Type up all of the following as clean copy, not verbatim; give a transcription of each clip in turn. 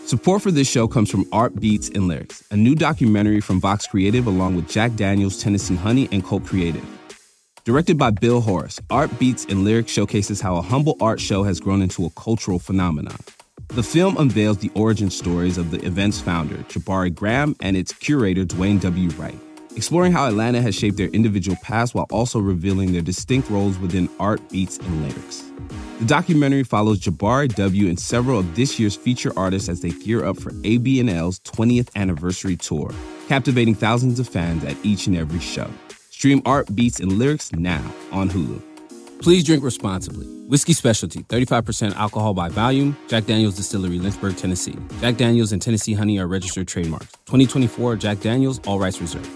Support for this show comes from Art Beats and Lyrics, a new documentary from Vox Creative along with Jack Daniels, Tennessee Honey, and Cult Creative. Directed by Bill Horace, Art Beats and Lyrics showcases how a humble art show has grown into a cultural phenomenon. The film unveils the origin stories of the event's founder, Jabari Graham, and its curator, Dwayne W. Wright, exploring how Atlanta has shaped their individual paths while also revealing their distinct roles within Art Beats and Lyrics. The documentary follows Jabari W. and several of this year's feature artists as they gear up for AB&L's 20th anniversary tour, captivating thousands of fans at each and every show. Stream Art Beats and Lyrics now on Hulu. Please drink responsibly. Whiskey Specialty, 35% alcohol by volume. Jack Daniels Distillery, Lynchburg, Tennessee. Jack Daniels and Tennessee Honey are registered trademarks. 2024 Jack Daniels, all rights reserved.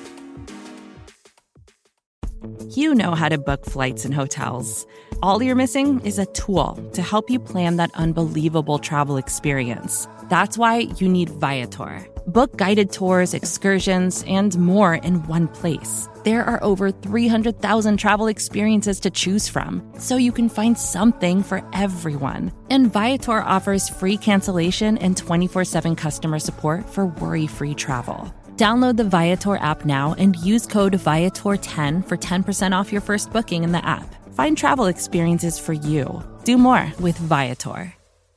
You know how to book flights and hotels. All you're missing is a tool to help you plan that unbelievable travel experience. That's why you need Viator. Book guided tours, excursions, and more in one place. There are over 300,000 travel experiences to choose from, so you can find something for everyone. And Viator offers free cancellation and 24/7 customer support for worry-free travel. Download the Viator app now and use code Viator10 for 10% off your first booking in the app. Find travel experiences for you. Do more with Viator.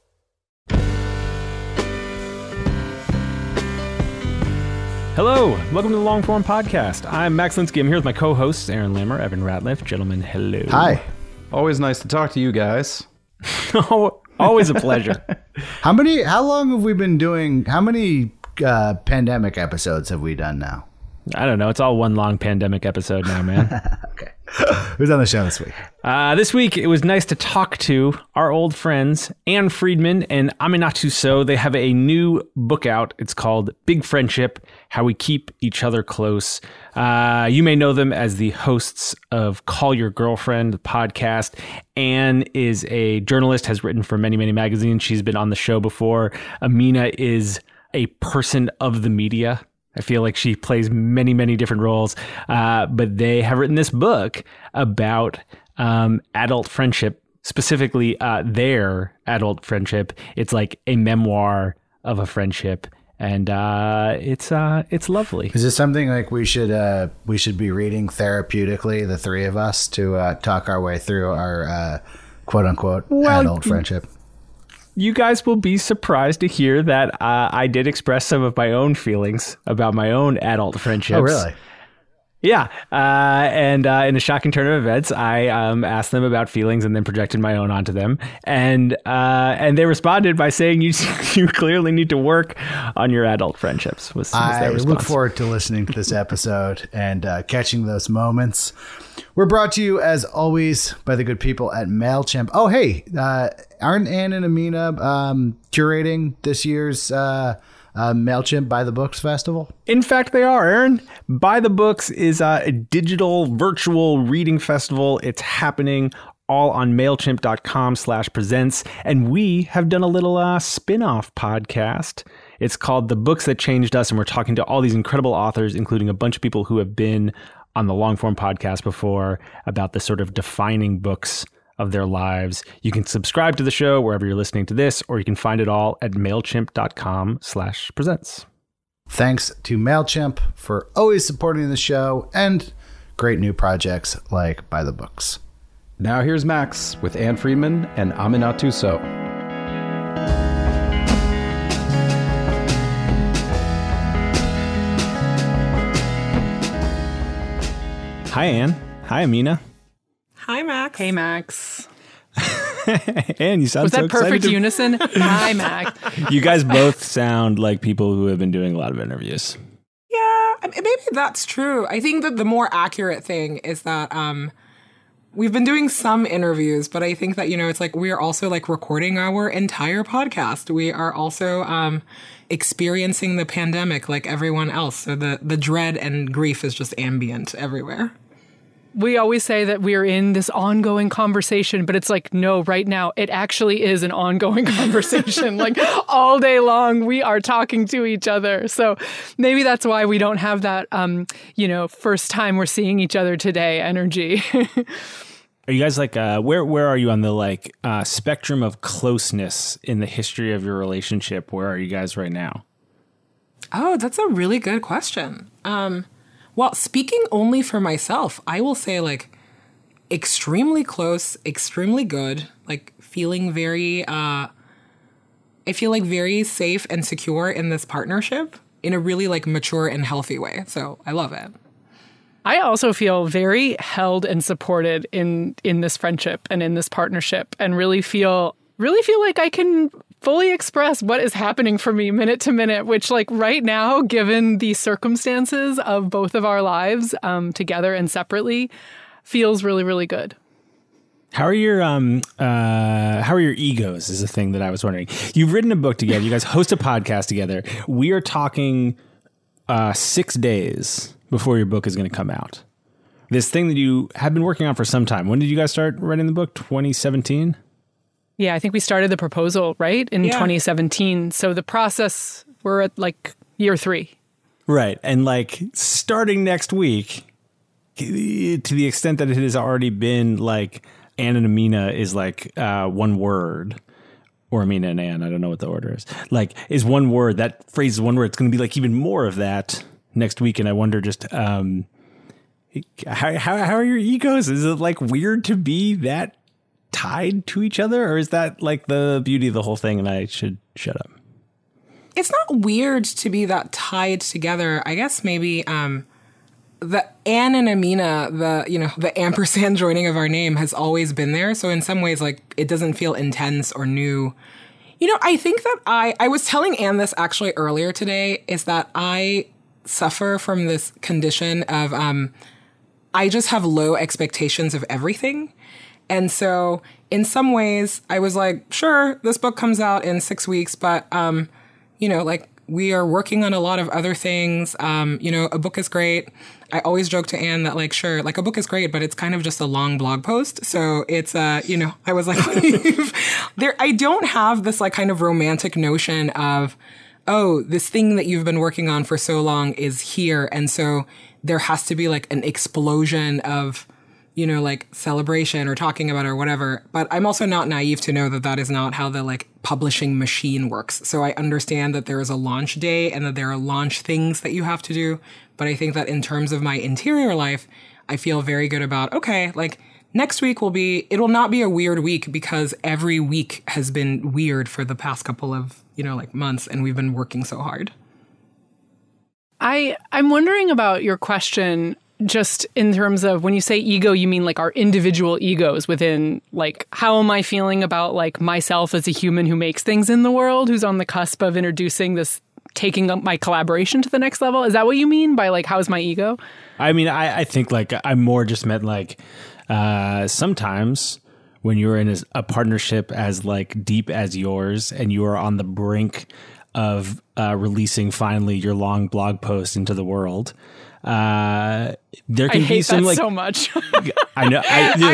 Hello, welcome to the Longform Podcast. I'm Max Linsky. I'm here with my co-hosts, Aaron Lammer, Evan Ratliff. Gentlemen, hello. Hi. Always nice to talk to you guys. Always a pleasure. How long have we been doing, how many pandemic episodes have we done now? I don't know. It's all one long pandemic episode now, man. Okay. Who's on the show this week? This week, it was nice to talk to our old friends, Ann Friedman and Aminatu Sow. They have a new book out. It's called Big Friendship, How We Keep Each Other Close. You may know them as the hosts of Call Your Girlfriend, the podcast. Ann is a journalist, has written for many, many magazines. She's been on the show before. Amina is a person of the media. I feel like she plays many, many different roles, but they have written this book about adult friendship, specifically their adult friendship. It's like a memoir of a friendship, and it's lovely. Is this something like we should be reading therapeutically, the three of us, to talk our way through our quote unquote adult friendship? You guys will be surprised to hear that I did express some of my own feelings about my own adult friendships. Oh, really? Yeah. And in a shocking turn of events, I asked them about feelings and then projected my own onto them. And they responded by saying, you clearly need to work on your adult friendships. Was their response. I look forward to listening to this episode and catching those moments. We're brought to you, as always, by the good people at MailChimp. Oh, hey, aren't Ann and Amina curating this year's MailChimp By the Books Festival? In fact, they are, Aaron. By the Books is a digital virtual reading festival. It's happening all on MailChimp.com/presents. And we have done a little spin-off podcast. It's called The Books That Changed Us. And we're talking to all these incredible authors, including a bunch of people who have been on the Longform Podcast before, about the sort of defining books of their lives. You can subscribe to the show wherever you're listening to this, or you can find it all at MailChimp.com/presents. Thanks to MailChimp for always supporting the show and great new projects like By the Books. Now here's Max with Ann Friedman and Aminatu Sow. Hi, Ann. Hi, Amina. Hi, Max. Hey, Max. Ann, you sound Was so that perfect excited unison? Hi, Max. You guys both sound like people who have been doing a lot of interviews. Yeah, maybe that's true. I think that the more accurate thing is that we've been doing some interviews, but I think that, it's like we are also like recording our entire podcast. We are also experiencing the pandemic like everyone else. So the dread and grief is just ambient everywhere. We always say that we're in this ongoing conversation, but it's like, no, right now, it actually is an ongoing conversation. Like all day long, we are talking to each other. So maybe that's why we don't have that, first time we're seeing each other today energy. Are you guys like where are you on the like spectrum of closeness in the history of your relationship? Where are you guys right now? Oh, that's a really good question. Well, speaking only for myself, I will say like extremely close, extremely good, like feeling very I feel like very safe and secure in this partnership in a really like mature and healthy way. So I love it. I also feel very held and supported in this friendship and in this partnership, and really feel like I can fully express what is happening for me minute to minute, which like right now, given the circumstances of both of our lives together and separately, feels really, really good. How are your egos is a thing that I was wondering. You've written a book together. You guys host a podcast together. We are talking 6 days before your book is going to come out. This thing that you have been working on for some time. When did you guys start writing the book? 2017? Yeah, I think we started the proposal, right, in 2017. So the process, we're at like year 3. Right. And like starting next week, to the extent that it has already been like Anne and Amina is like one word, or Amina and Anne, I don't know what the order is, like is one word. That phrase is one word. It's going to be like even more of that next week. And I wonder just how are your egos? Is it like weird to be that tied to each other, or is that like the beauty of the whole thing and I should shut up? It's not weird to be that tied together. I guess maybe the Anne and Amina, the ampersand joining of our name has always been there. So in some ways, like it doesn't feel intense or new. You know, I think that I was telling Anne this actually earlier today, is that I suffer from this condition of I just have low expectations of everything. And so in some ways I was like, sure, this book comes out in 6 weeks, but, like we are working on a lot of other things. A book is great. I always joke to Anne that like, sure, like a book is great, but it's kind of just a long blog post. So it's, I was like, I don't have this like kind of romantic notion of, oh, this thing that you've been working on for so long is here. And so there has to be like an explosion of, like celebration or talking about it or whatever. But I'm also not naive to know that that is not how the like publishing machine works. So I understand that there is a launch day and that there are launch things that you have to do. But I think that in terms of my interior life, I feel very good about, okay, like next week it will not be a weird week because every week has been weird for the past couple of, months, and we've been working so hard. I'm wondering about your question just in terms of when you say ego, you mean like our individual egos within like, how am I feeling about like myself as a human who makes things in the world, who's on the cusp of introducing this, taking up my collaboration to the next level? Is that what you mean by like, how's my ego? I mean, I think like I more just meant like sometimes when you're in a partnership as like deep as yours and you are on the brink of releasing finally your long blog post into the world, there can be some like so much. I know.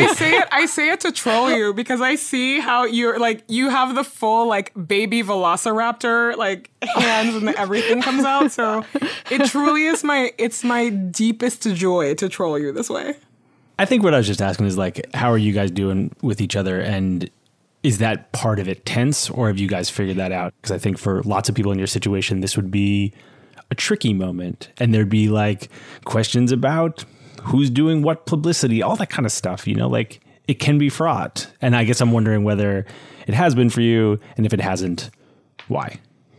I say it to troll you because I see how you're like, you have the full like baby velociraptor like hands and everything comes out. So it truly is my deepest joy to troll you this way. I think what I was just asking is like, how are you guys doing with each other? And is that part of it tense, or have you guys figured that out? Because I think for lots of people in your situation, this would be a tricky moment, and there'd be like questions about who's doing what publicity, all that kind of stuff, like it can be fraught. And I guess I'm wondering whether it has been for you, and if it hasn't, why?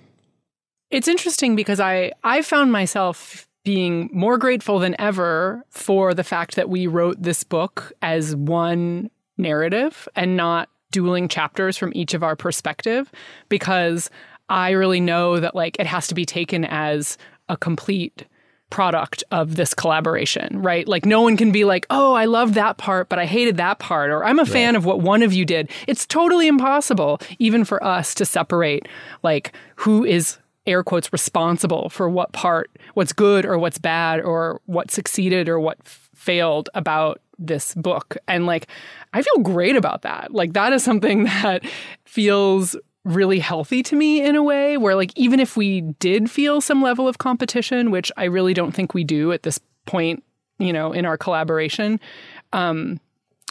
It's interesting because I found myself being more grateful than ever for the fact that we wrote this book as one narrative and not dueling chapters from each of our perspective, because I really know that like it has to be taken as a complete product of this collaboration, right? Like no one can be like, oh, I loved that part, but I hated that part, or I'm a fan of what one of you did. It's totally impossible, even for us, to separate like who is air quotes responsible for what part, what's good or what's bad, or what succeeded or what failed about this book. And like, I feel great about that. Like that is something that feels really healthy to me in a way where like, even if we did feel some level of competition, which I really don't think we do at this point, in our collaboration,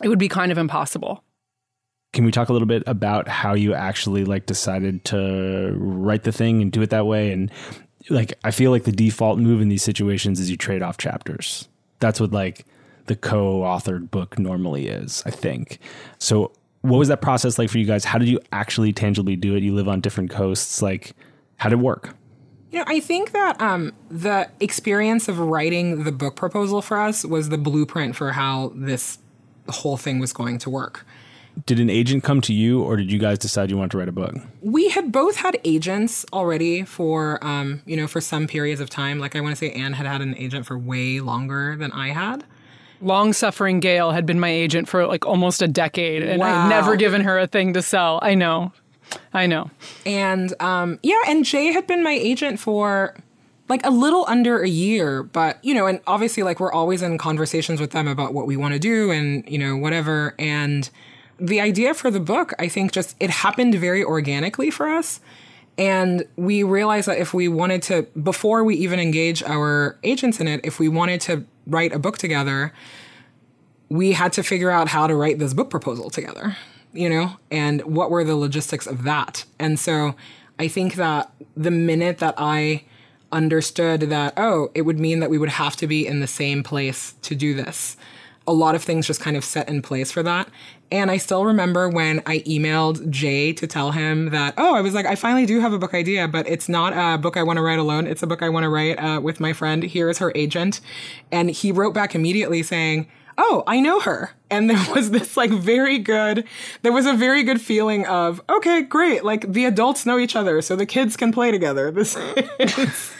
it would be kind of impossible. Can we talk a little bit about how you actually like decided to write the thing and do it that way? And like, I feel like the default move in these situations is you trade off chapters. That's what like the co-authored book normally is, I think. So what was that process like for you guys? How did you actually tangibly do it? You live on different coasts. Like, how did it work? You know, I think that the experience of writing the book proposal for us was the blueprint for how this whole thing was going to work. Did an agent come to you, or did you guys decide you wanted to write a book? We had both had agents already for, for some periods of time. Like, I want to say Anne had had an agent for way longer than I had. Long-suffering Gail had been my agent for like almost a decade, and Wow. I'd never given her a thing to sell. I know. And, and Jay had been my agent for like a little under a year, but, you know, and obviously like we're always in conversations with them about what we want to do and, you know, whatever. And the idea for the book, I think just it happened very organically for us. And we realized that if we wanted to, before we even engage our agents in it, if we wanted to write a book together, we had to figure out how to write this book proposal together, you know, and what were the logistics of that. And so I think that the minute that I understood that, oh, it would mean that we would have to be in the same place to do this, a lot of things just kind of set in place for that. And I still remember when I emailed Jay to tell him that, I was like, I finally do have a book idea, but it's not a book I want to write alone. It's a book I want to write with my friend. Here is her agent. And he wrote back immediately saying, oh, I know her. And there was this like there was a very good feeling of, okay, great. Like the adults know each other, so the kids can play together. This is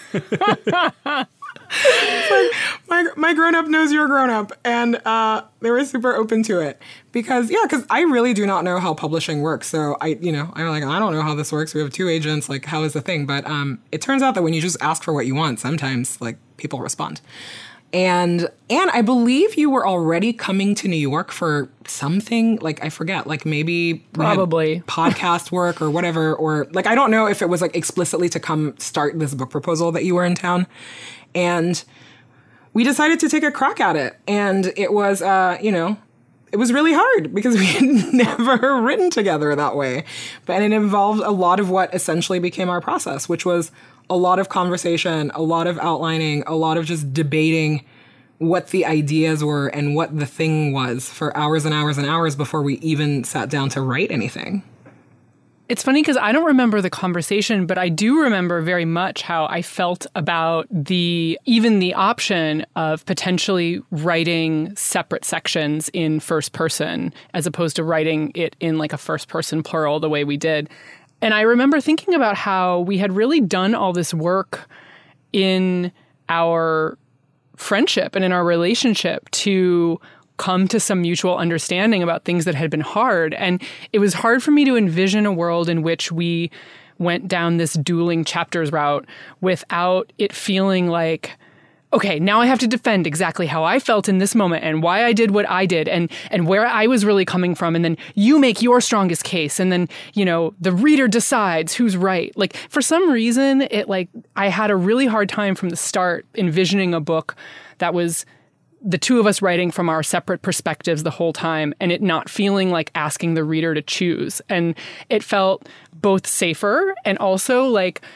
it's like my grown-up knows your grown-up. And they were super open to it because I really do not know how publishing works. So I'm like, I don't know how this works. We have two agents. Like, how is the thing? But it turns out that when you just ask for what you want, sometimes like people respond. And I believe you were already coming to New York for something, like, I forget, like maybe Probably. podcast work or whatever, or like, I don't know if it was like explicitly to come start this book proposal that you were in town. And we decided to take a crack at it. And it was, it was really hard because we had never written together that way. But it involved a lot of what essentially became our process, which was a lot of conversation, a lot of outlining, a lot of just debating what the ideas were and what the thing was for hours and hours and hours before we even sat down to write anything. It's funny because I don't remember the conversation, but I do remember very much how I felt about even the option of potentially writing separate sections in first person as opposed to writing it in like a first person plural the way we did. And I remember thinking about how we had really done all this work in our friendship and in our relationship to come to some mutual understanding about things that had been hard. And it was hard for me to envision a world in which we went down this dueling chapters route without it feeling like, okay, now I have to defend exactly how I felt in this moment and why I did what I did and where I was really coming from. And then you make your strongest case. And then, the reader decides who's right. Like, for some reason, I had a really hard time from the start envisioning a book that was the two of us writing from our separate perspectives the whole time and it not feeling like asking the reader to choose. And it felt both safer and also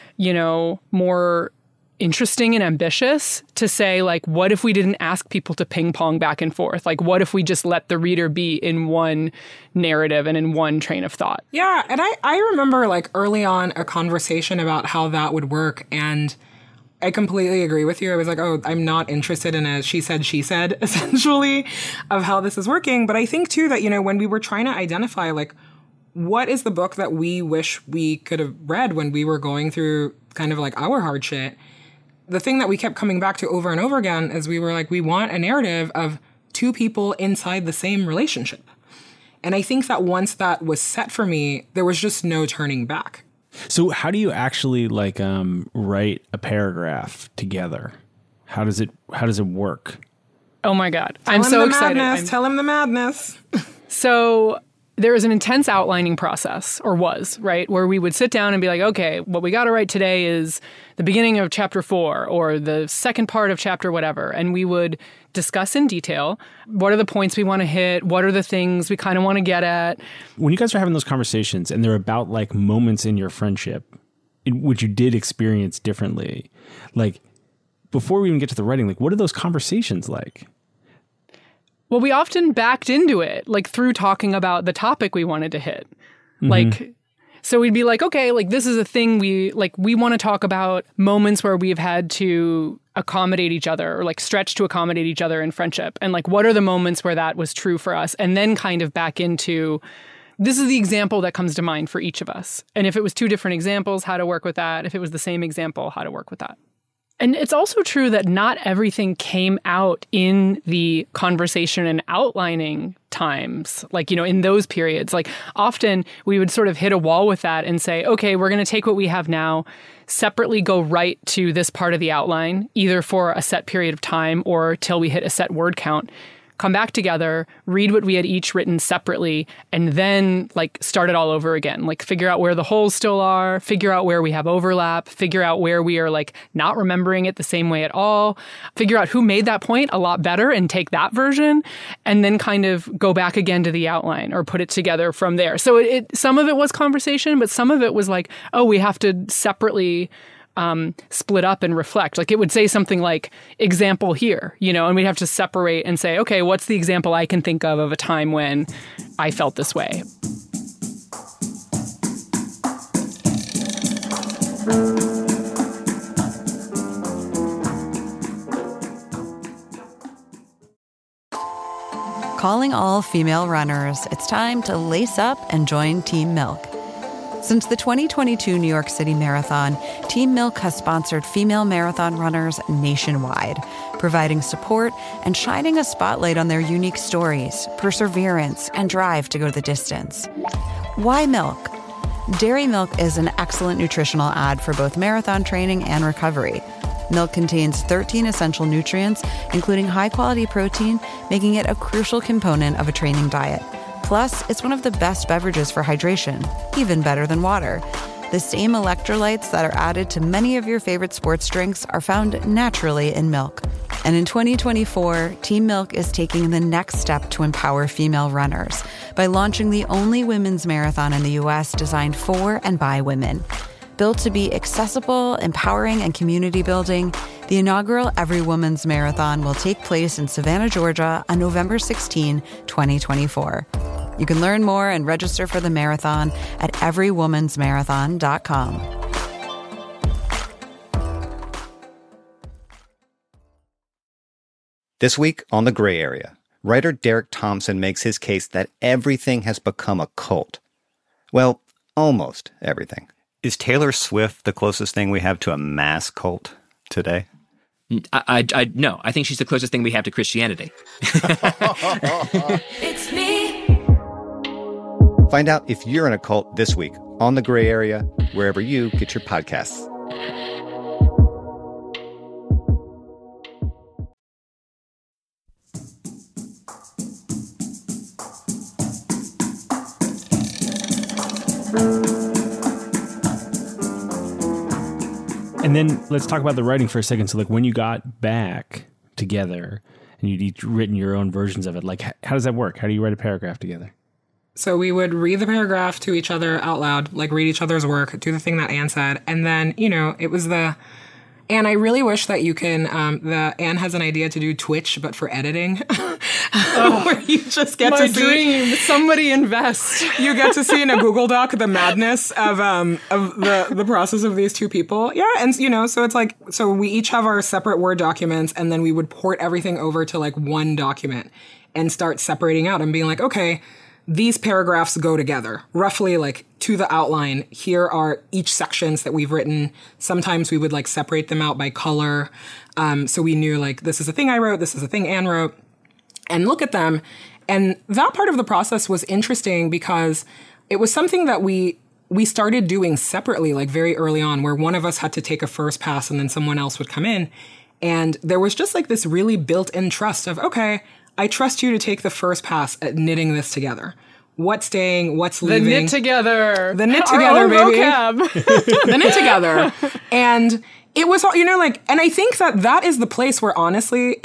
more interesting and ambitious to say, like, what if we didn't ask people to ping pong back and forth? Like, what if we just let the reader be in one narrative and in one train of thought? Yeah. And I remember like early on a conversation about how that would work. And I completely agree with you. I was like, I'm not interested in a she said, essentially, of how this is working. But I think, too, that, when we were trying to identify, like, what is the book that we wish we could have read when we were going through kind of like our hard shit, the thing that we kept coming back to over and over again is we were like, we want a narrative of two people inside the same relationship. And I think that once that was set for me, there was just no turning back. So how do you actually write a paragraph together? How does it work? Oh my God. I'm so excited. Tell him the madness. So there is an intense outlining process, or was, right? Where we would sit down and be like, okay, what we got to write today is the beginning of chapter 4 or the second part of chapter whatever. And we would discuss in detail what are the points we want to hit, what are the things we kind of want to get at. When you guys are having those conversations and they're about like moments in your friendship, which you did experience differently, like before we even get to the writing, like what are those conversations like? Well, we often backed into it, like through talking about the topic we wanted to hit. Like, so we'd be like, okay, like this is a thing we want to talk about moments where we've had to accommodate each other or like stretch to accommodate each other in friendship. And like, what are the moments where that was true for us? And then kind of back into, this is the example that comes to mind for each of us. And if it was 2 different examples, how to work with that. If it was the same example, how to work with that. And it's also true that not everything came out in the conversation and outlining times, like, in those periods. Like often we would sort of hit a wall with that and say, okay, we're going to take what we have now, separately go right to this part of the outline, either for a set period of time or till we hit a set word count. Come back together, read what we had each written separately, and then like start it all over again. Like figure out where the holes still are, figure out where we have overlap, figure out where we are like not remembering it the same way at all, figure out who made that point a lot better and take that version, and then kind of go back again to the outline or put it together from there. So some of it was conversation, but some of it was like, oh, we have to separately split up and reflect. Like it would say something like example here, and we'd have to separate and say, okay, what's the example I can think of a time when I felt this way? Calling all female runners, it's time to lace up and join Team Milk. Since the 2022 New York City Marathon, Team Milk has sponsored female marathon runners nationwide, providing support and shining a spotlight on their unique stories, perseverance, and drive to go the distance. Why milk? Dairy milk is an excellent nutritional add for both marathon training and recovery. Milk contains 13 essential nutrients, including high-quality protein, making it a crucial component of a training diet. Plus, it's one of the best beverages for hydration, even better than water. The same electrolytes that are added to many of your favorite sports drinks are found naturally in milk. And in 2024, Team Milk is taking the next step to empower female runners by launching the only women's marathon in the U.S. designed for and by women. Built to be accessible, empowering, and community building, the inaugural Every Woman's Marathon will take place in Savannah, Georgia on November 16, 2024. You can learn more and register for the marathon at everywomansmarathon.com. This week on The Gray Area, writer Derek Thompson makes his case that everything has become a cult. Well, almost everything. Is Taylor Swift the closest thing we have to a mass cult today? No, I think she's the closest thing we have to Christianity. It's me. Find out if you're in a cult this week on The Gray Area, wherever you get your podcasts. And then let's talk about the writing for a second. So like when you got back together and you'd each written your own versions of it, like how does that work? How do you write a paragraph together? So we would read the paragraph to each other out loud, like read each other's work, do the thing that Anne said. And then, it was Anne, I really wish that you can, Anne has an idea to do Twitch, but for editing. Where you just get to see. My dream. Somebody invest. You get to see in a Google Doc the madness of the process of these two people. Yeah. And, so it's like, so we each have our separate Word documents, and then we would port everything over to like one document and start separating out and being like, okay, these paragraphs go together, roughly like to the outline. Here are each sections that we've written. Sometimes we would like separate them out by color. So we knew like, this is a thing I wrote, this is a thing Anne wrote, and look at them. And that part of the process was interesting because it was something that we started doing separately, like very early on, where one of us had to take a first pass and then someone else would come in. And there was just like this really built-in trust of, okay, I trust you to take the first pass at knitting this together. what's staying, what's The leaving. knit together. The knit Our together, own baby. vocab. The knit together. And it was, you know, like, and I think that is the place where, honestly,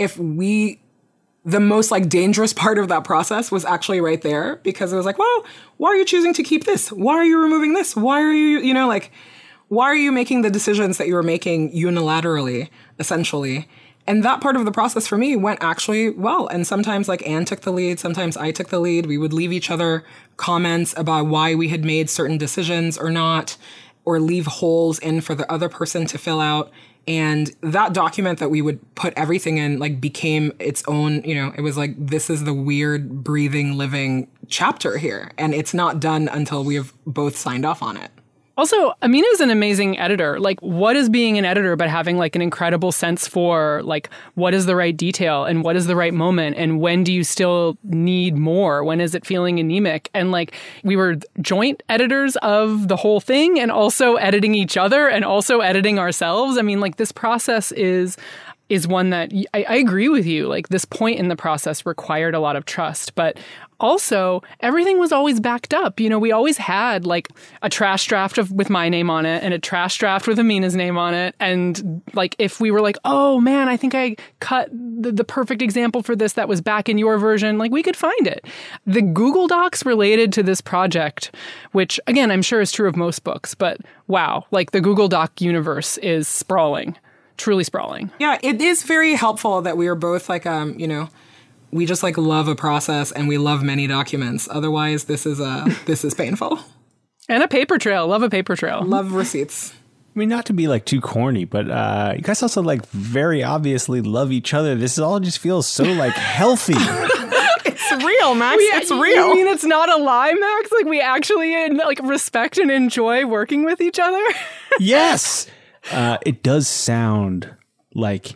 the most like dangerous part of that process was actually right there, because it was like, well, why are you choosing to keep this? Why are you removing this? Why are you, you know, like, why are you making the decisions that you were making unilaterally, essentially? And that part of the process for me went actually well. And sometimes like Anne took the lead, sometimes I took the lead. We would leave each other comments about why we had made certain decisions or not, or leave holes in for the other person to fill out. And that document that we would put everything in, like, became its own, you know, it was like, this is the weird, breathing, living chapter here. And it's not done until we have both signed off on it. Also, Amina is an amazing editor. Like, what is being an editor but having like an incredible sense for like what is the right detail and what is the right moment and when do you still need more? When is it feeling anemic? And like, we were joint editors of the whole thing and also editing each other and also editing ourselves. I mean, like, this process is one that I agree with you. Like, this point in the process required a lot of trust, but also everything was always backed up. You know, we always had like a trash draft with my name on it and a trash draft with Amina's name on it. And like, if we were like, oh man, I think I cut the perfect example for this that was back in your version, like, we could find it. The Google Docs related to this project, which again, I'm sure is true of most books, but wow, like the Google Doc universe is sprawling. Truly sprawling. Yeah, it is very helpful that we are both like, you know, we just like love a process and we love many documents. Otherwise, this is painful. And a paper trail. Love a paper trail. Love receipts. I mean, not to be like too corny, but you guys also like very obviously love each other. This all just feels so like healthy. It's real, Max. It's real. You mean it's not a lie, Max? Like, we actually like respect and enjoy working with each other? Yes. It does sound like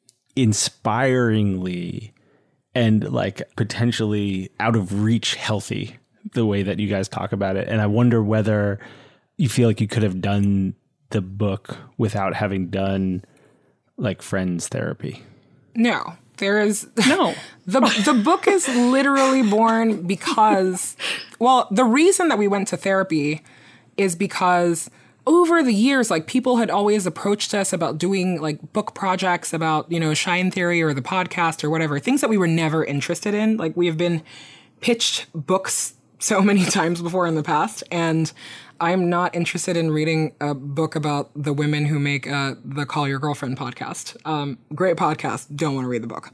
inspiringly and like potentially out of reach healthy, the way that you guys talk about it. And I wonder whether you feel like you could have done the book without having done like friends therapy. No, there is no. The book is literally born because, well, the reason that we went to therapy is because over the years, like, people had always approached us about doing like book projects about, you know, Shine Theory or the podcast or whatever, things that we were never interested in. Like, we have been pitched books so many times before in the past, and I'm not interested in reading a book about the women who make the Call Your Girlfriend podcast. Great podcast. Don't want to read the book.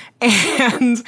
And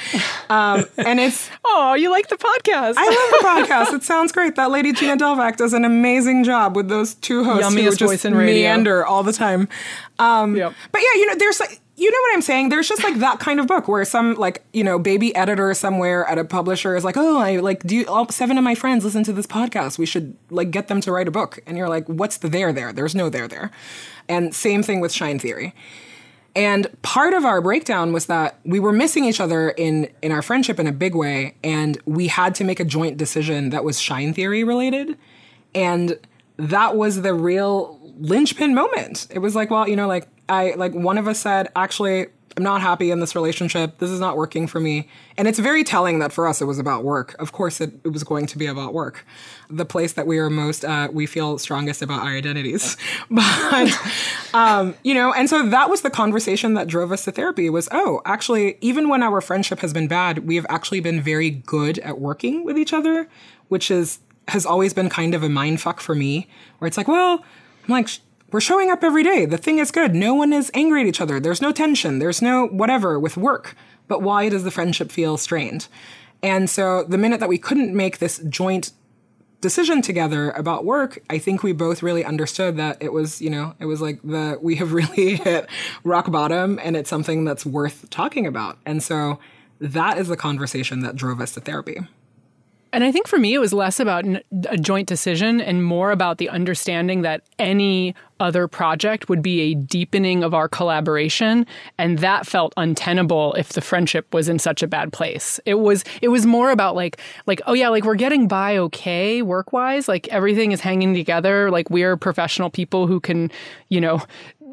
it's... Oh, you like the podcast. I love the podcast. It sounds great. That lady Tina Delvac does an amazing job with those two hosts who Yummiest just voice in radio. meander all the time. Yep. But yeah, you know, there's like... You know what I'm saying? There's just like that kind of book where some like, you know, baby editor somewhere at a publisher is like, oh, I like, all 7 of my friends listen to this podcast. We should like get them to write a book. And you're like, what's the there? There's no there. And same thing with Shine Theory. And part of our breakdown was that we were missing each other in our friendship in a big way. And we had to make a joint decision that was Shine Theory related. And that was the real linchpin moment. It was like, well, you know, like, one of us said, actually, I'm not happy in this relationship. This is not working for me. And it's very telling that for us, it was about work. Of course, it was going to be about work. The place that we are most, we feel strongest about our identities. But, you know, and so that was the conversation that drove us to therapy was, oh, actually, even when our friendship has been bad, we have actually been very good at working with each other, which has always been kind of a mindfuck for me, where it's like, well, I'm like, we're showing up every day. The thing is good. No one is angry at each other. There's no tension. There's no whatever with work. But why does the friendship feel strained? And so the minute that we couldn't make this joint decision together about work, I think we both really understood that it was, you know, it was like we have really hit rock bottom and it's something that's worth talking about. And so that is the conversation that drove us to therapy. And I think for me, it was less about a joint decision and more about the understanding that any other project would be a deepening of our collaboration. And that felt untenable if the friendship was in such a bad place. It was more about like, oh yeah, like we're getting by okay work-wise. Like everything is hanging together. Like we're professional people who can, you know,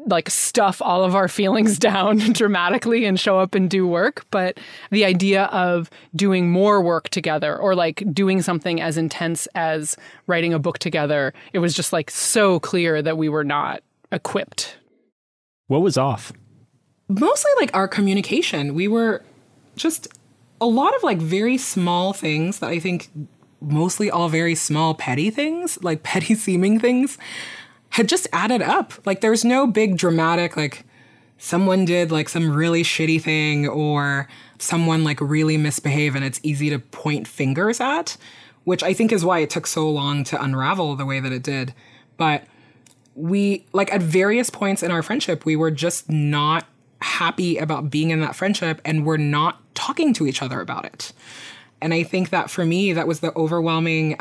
like stuff all of our feelings down dramatically and show up and do work. But the idea of doing more work together or like doing something as intense as writing a book together, it was just like so clear that we were not equipped. What was off? Mostly like our communication. We were just a lot of like very small things that I think mostly all very small, petty things, like petty seeming things, had just added up. Like there's no big dramatic, like someone did like some really shitty thing or someone like really misbehaved and it's easy to point fingers at, which I think is why it took so long to unravel the way that it did. But we, like at various points in our friendship, we were just not happy about being in that friendship and we're not talking to each other about it. And I think that for me, that was the overwhelming,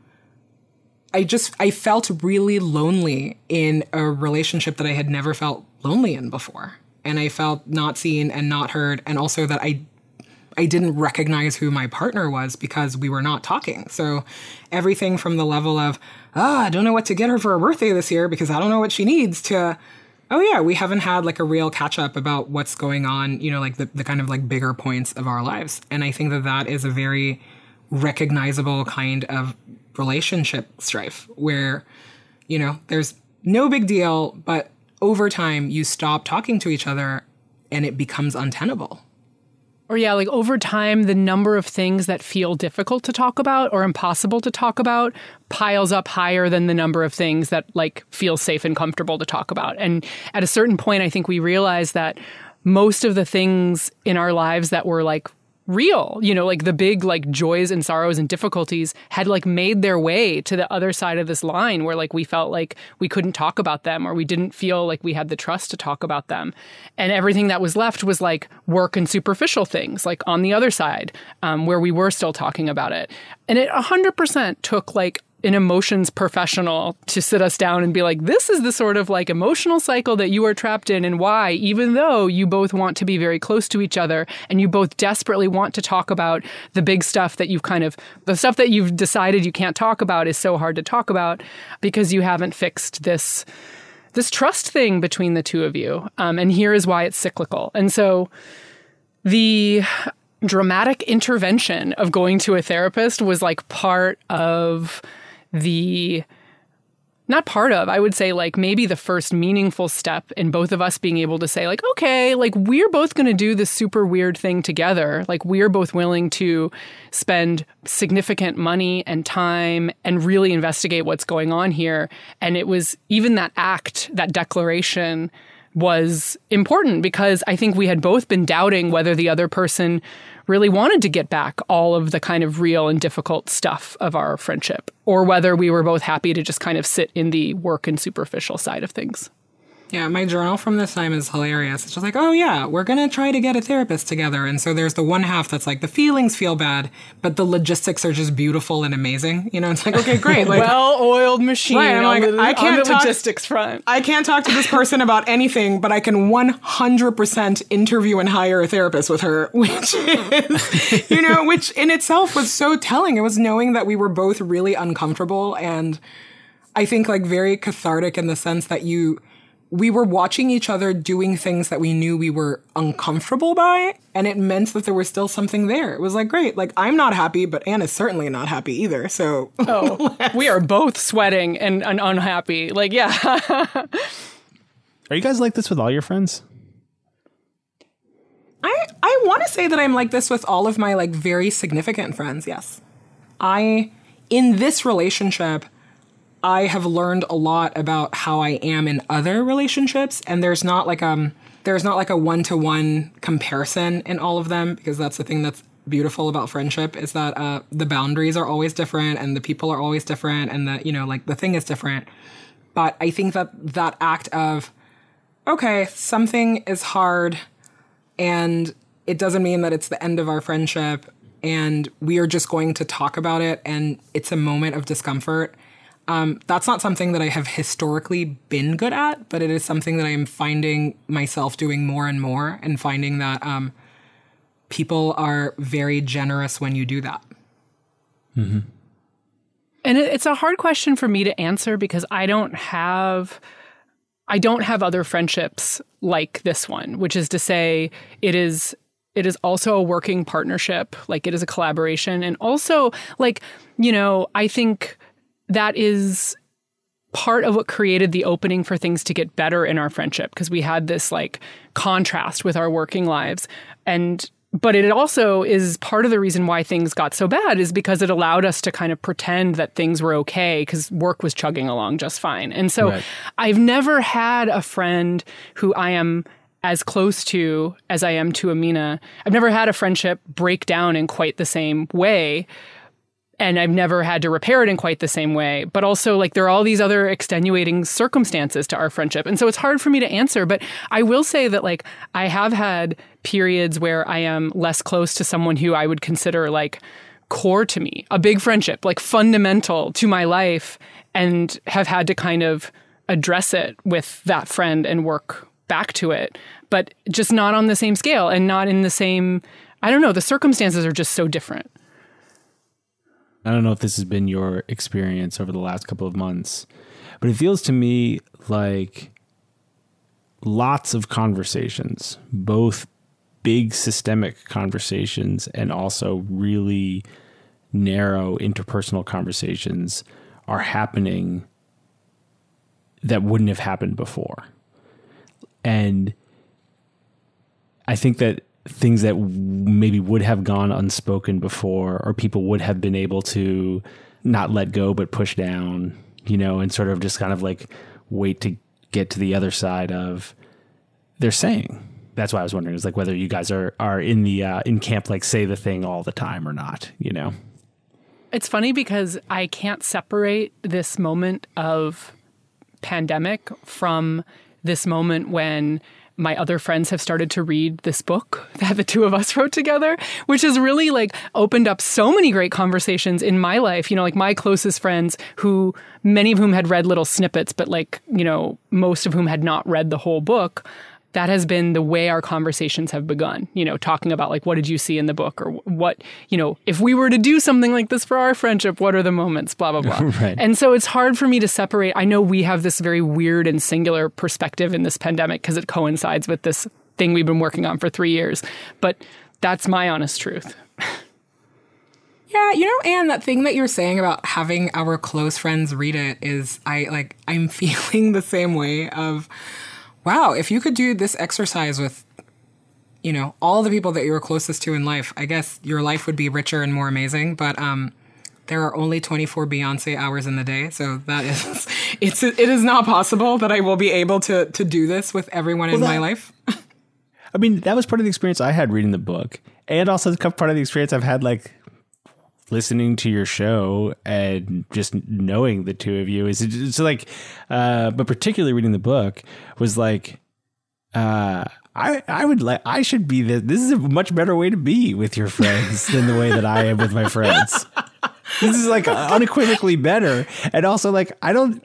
I felt really lonely in a relationship that I had never felt lonely in before. And I felt not seen and not heard. And also that I didn't recognize who my partner was because we were not talking. So everything from the level of, I don't know what to get her for her birthday this year because I don't know what she needs, to, oh yeah, we haven't had like a real catch up about what's going on, you know, like the kind of like bigger points of our lives. And I think that that is a very recognizable kind of relationship strife where, you know, there's no big deal, but over time you stop talking to each other and it becomes untenable. Or yeah, like over time, the number of things that feel difficult to talk about or impossible to talk about piles up higher than the number of things that like feel safe and comfortable to talk about. And at a certain point, I think we realized that most of the things in our lives that were like real, you know, like the big like joys and sorrows and difficulties had like made their way to the other side of this line where like we felt like we couldn't talk about them or we didn't feel like we had the trust to talk about them. And everything that was left was like work and superficial things like on the other side where we were still talking about it. And it 100% took like an emotions professional to sit us down and be like, this is the sort of like emotional cycle that you are trapped in and why, even though you both want to be very close to each other and you both desperately want to talk about the big stuff that you've kind of, the stuff that you've decided you can't talk about is so hard to talk about because you haven't fixed this trust thing between the two of you. And here is why it's cyclical. And so the dramatic intervention of going to a therapist was like part of I would say like maybe the first meaningful step in both of us being able to say like, okay, like we're both going to do this super weird thing together. Like we're both willing to spend significant money and time and really investigate what's going on here. And it was even that act, that declaration was important because I think we had both been doubting whether the other person really wanted to get back all of the kind of real and difficult stuff of our friendship, or whether we were both happy to just kind of sit in the work and superficial side of things. Yeah, my journal from this time is hilarious. It's just like, oh yeah, we're going to try to get a therapist together. And so there's the one half that's like the feelings feel bad, but the logistics are just beautiful and amazing. You know, it's like, okay, great. Like, well-oiled machine right, on the logistics front. I can't talk to this person about anything, but I can 100% interview and hire a therapist with her, which is, you know, which in itself was so telling. It was knowing that we were both really uncomfortable and I think like very cathartic in the sense that we were watching each other doing things that we knew we were uncomfortable by, and it meant that there was still something there. It was like, great, like I'm not happy, but Anna's certainly not happy either, so... Oh, we are both sweating and unhappy. Like, yeah. Are you guys like this with all your friends? I want to say that I'm like this with all of my like very significant friends, yes. In this relationship, I have learned a lot about how I am in other relationships, and there's not like a one-to-one comparison in all of them, because that's the thing that's beautiful about friendship is that the boundaries are always different and the people are always different and the, you know, like the thing is different. But I think that act of, okay, something is hard and it doesn't mean that it's the end of our friendship and we are just going to talk about it and it's a moment of discomfort. That's not something that I have historically been good at, but it is something that I am finding myself doing more and more, and finding that people are very generous when you do that. Mm-hmm. And it's a hard question for me to answer because I don't have I don't have other friendships like this one, which is to say it is also a working partnership, like it is a collaboration. And also, like, you know, I think that is part of what created the opening for things to get better in our friendship, because we had this like contrast with our working lives. But it also is part of the reason why things got so bad, is because it allowed us to kind of pretend that things were okay because work was chugging along just fine. And so I've never had a friend who I am as close to as I am to Amina. I've never had a friendship break down in quite the same way. And I've never had to repair it in quite the same way. But also, like, there are all these other extenuating circumstances to our friendship. And so it's hard for me to answer. But I will say that, like, I have had periods where I am less close to someone who I would consider, like, core to me, a big friendship, like, fundamental to my life, and have had to kind of address it with that friend and work back to it. But just not on the same scale and not in the same, I don't know, the circumstances are just so different. I don't know if this has been your experience over the last couple of months, but it feels to me like lots of conversations, both big systemic conversations and also really narrow interpersonal conversations, are happening that wouldn't have happened before. And I think that things that maybe would have gone unspoken before, or people would have been able to not let go but push down, you know, and sort of just kind of like wait to get to the other side of, they're saying. That's why I was wondering, is like whether you guys are in the in camp, like say the thing all the time or not, you know. It's funny because I can't separate this moment of pandemic from this moment when my other friends have started to read this book that the two of us wrote together, which has really like opened up so many great conversations in my life. You know, like my closest friends, who many of whom had read little snippets, but like, you know, most of whom had not read the whole book. That has been the way our conversations have begun, you know, talking about like, what did you see in the book, or what, you know, if we were to do something like this for our friendship, what are the moments, blah, blah, blah. Right. And so it's hard for me to separate. I know we have this very weird and singular perspective in this pandemic because it coincides with this thing we've been working on for 3 years. But that's my honest truth. Yeah, you know, Anne, that thing that you're saying about having our close friends read it is, I'm feeling the same way of, wow, if you could do this exercise with, you know, all the people that you're closest to in life, I guess your life would be richer and more amazing. But there are only 24 Beyonce hours in the day. So that is, it is not possible that I will be able to do this with everyone in my life. I mean, that was part of the experience I had reading the book. And also part of the experience I've had, like, listening to your show and just knowing the two of you it's like, but particularly reading the book was like, I should be this is a much better way to be with your friends than the way that I am with my friends. This is like unequivocally better. And also like, I don't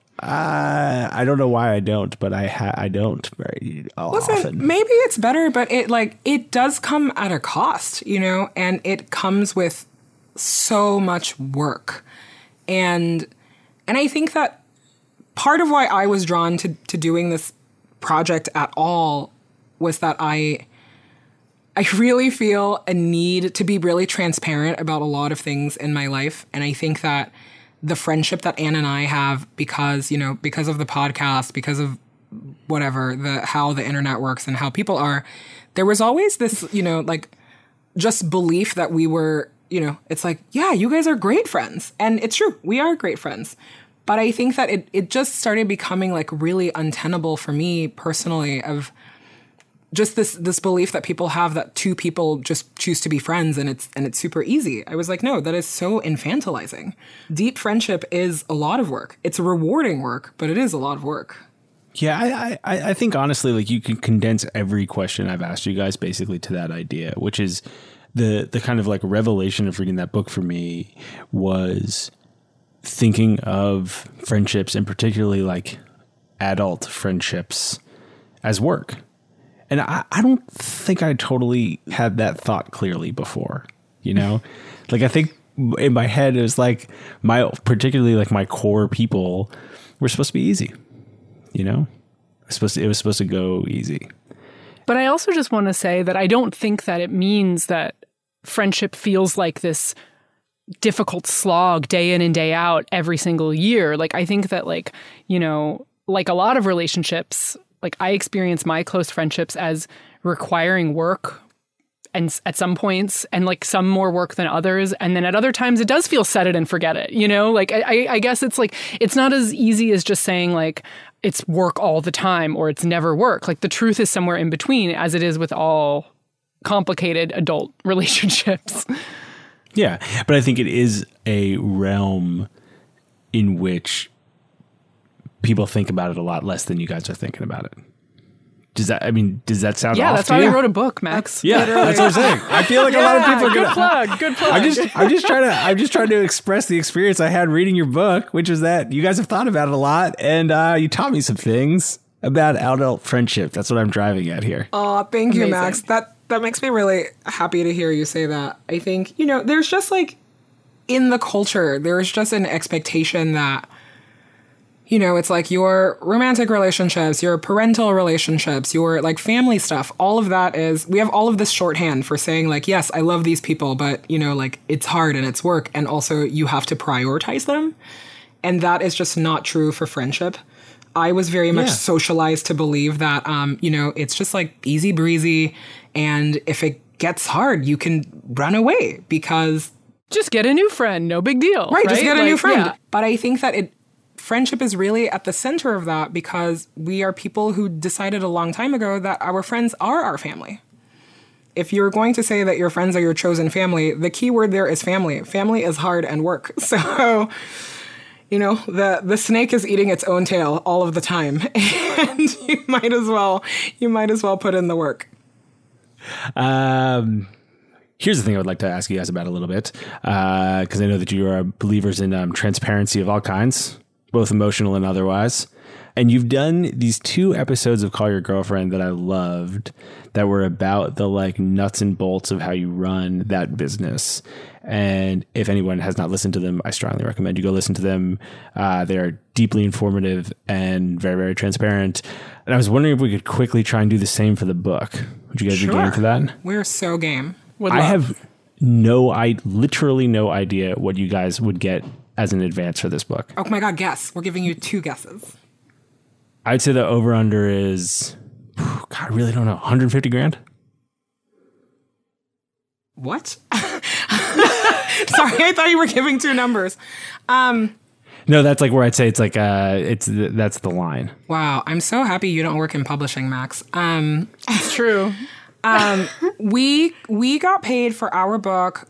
know why I don't, but I don't very often. Listen, maybe it's better, but it does come at a cost, you know, and it comes with so much work. And I think that part of why I was drawn to doing this project at all was that I really feel a need to be really transparent about a lot of things in my life. And I think that the friendship that Anne and I have, because of the podcast, because of whatever, how the internet works and how people are, there was always this, you know, like just belief that we were, you know, it's like, yeah, you guys are great friends. And it's true, we are great friends. But I think that it just started becoming like really untenable for me personally, of just this belief that people have that two people just choose to be friends and it's super easy. I was like, no, that is so infantilizing. Deep friendship is a lot of work. It's a rewarding work, but it is a lot of work. Yeah, I think honestly, like you can condense every question I've asked you guys basically to that idea, which is the kind of like revelation of reading that book for me was thinking of friendships, and particularly like adult friendships, as work. And I don't think I totally had that thought clearly before, you know? Like I think in my head it was like particularly like my core people were supposed to be easy, you know? It was supposed to go easy. But I also just want to say that I don't think that it means that friendship feels like this difficult slog day in and day out every single year. Like, I think that, like, you know, like a lot of relationships, like I experience my close friendships as requiring work and at some points, and like some more work than others. And then at other times it does feel set it and forget it, you know? Like, I guess it's like, it's not as easy as just saying like, it's work all the time or it's never work. Like the truth is somewhere in between, as it is with all complicated adult relationships. Yeah, but I think it is a realm in which people think about it a lot less than you guys are thinking about it. Does that sound yeah, off that's to why you? we wrote a book, Max. Yeah, that's what I'm saying. I feel like a lot of people are good gonna. Good plug. I'm just trying to express the experience I had reading your book, which is that you guys have thought about it a lot, and you taught me some things about adult friendship. That's what I'm driving at here. Oh, thank you, Max. That makes me really happy to hear you say that. I think, you know, there's just like in the culture, there's just an expectation that, you know, it's like your romantic relationships, your parental relationships, your like family stuff, all of that is, we have all of this shorthand for saying like, yes, I love these people, but, you know, like it's hard and it's work. And also you have to prioritize them. And that is just not true for friendship. I was very much socialized to believe that, you know, it's just like easy breezy. And if it gets hard, you can run away because... Just get a new friend. No big deal. Right, just get a new friend. Yeah. But I think that friendship is really at the center of that because we are people who decided a long time ago that our friends are our family. If you're going to say that your friends are your chosen family, the key word there is family. Family is hard and work. So, you know, the snake is eating its own tail all of the time. And you might as well put in the work. Here's the thing I would like to ask you guys about a little bit, because I know that you are believers in transparency of all kinds, both emotional and otherwise. And you've done these 2 episodes of Call Your Girlfriend that I loved that were about the like nuts and bolts of how you run that business. And if anyone has not listened to them, I strongly recommend you go listen to them. They are deeply informative and very, very transparent. And I was wondering if we could quickly try and do the same for the book. Would you guys be game for that? We're so game. I have literally no idea what you guys would get as an advance for this book. Oh my God, guess. We're giving you 2 guesses. I'd say the over-under is, God, I really don't know, 150 grand? What? Sorry, I thought you were giving 2 numbers. No, that's like where I'd say it's like, that's the line. Wow, I'm so happy you don't work in publishing, Max. It's true. We got paid for our book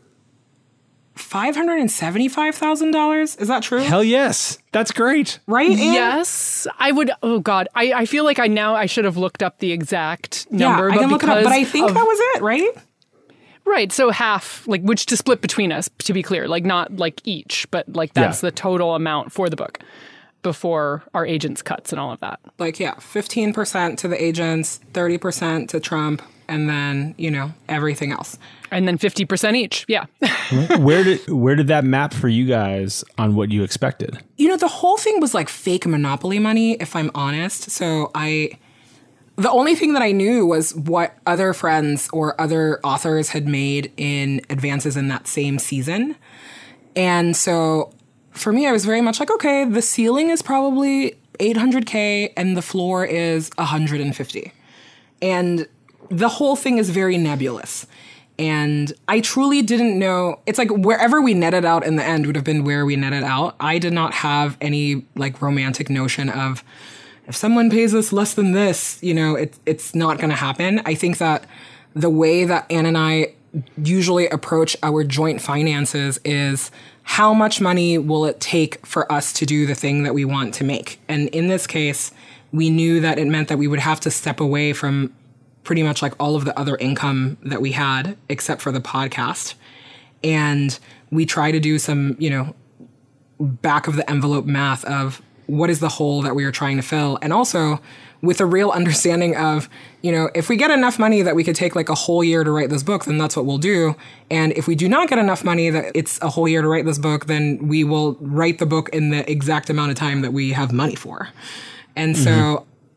$575,000. Is that true? Hell yes. That's great. Right? Anne? Yes. I would. Oh God. I feel like I should have looked up the exact number. Yeah, I can look it up, but I think that was it, right? Right. So half, like, which to split between us, to be clear, like not like each, but like that's the total amount for the book before our agents' cuts and all of that. Like, 15% to the agents, 30% to Trump, and then, you know, everything else. And then 50% each. Yeah. Where did that map for you guys on what you expected? You know, the whole thing was like fake Monopoly money, if I'm honest. So the only thing that I knew was what other friends or other authors had made in advances in that same season. And so for me, I was very much like, okay, the ceiling is probably $800K and the floor is $150. And the whole thing is very nebulous. And I truly didn't know. It's like wherever we netted out in the end would have been where we netted out. I did not have any like romantic notion of if someone pays us less than this, you know, it's not going to happen. I think that the way that Anne and I usually approach our joint finances is how much money will it take for us to do the thing that we want to make? And in this case, we knew that it meant that we would have to step away from pretty much like all of the other income that we had, except for the podcast. And we try to do some, you know, back of the envelope math of what is the hole that we are trying to fill. And also with a real understanding of, you know, if we get enough money that we could take like a whole year to write this book, then that's what we'll do. And if we do not get enough money that it's a whole year to write this book, then we will write the book in the exact amount of time that we have money for. And so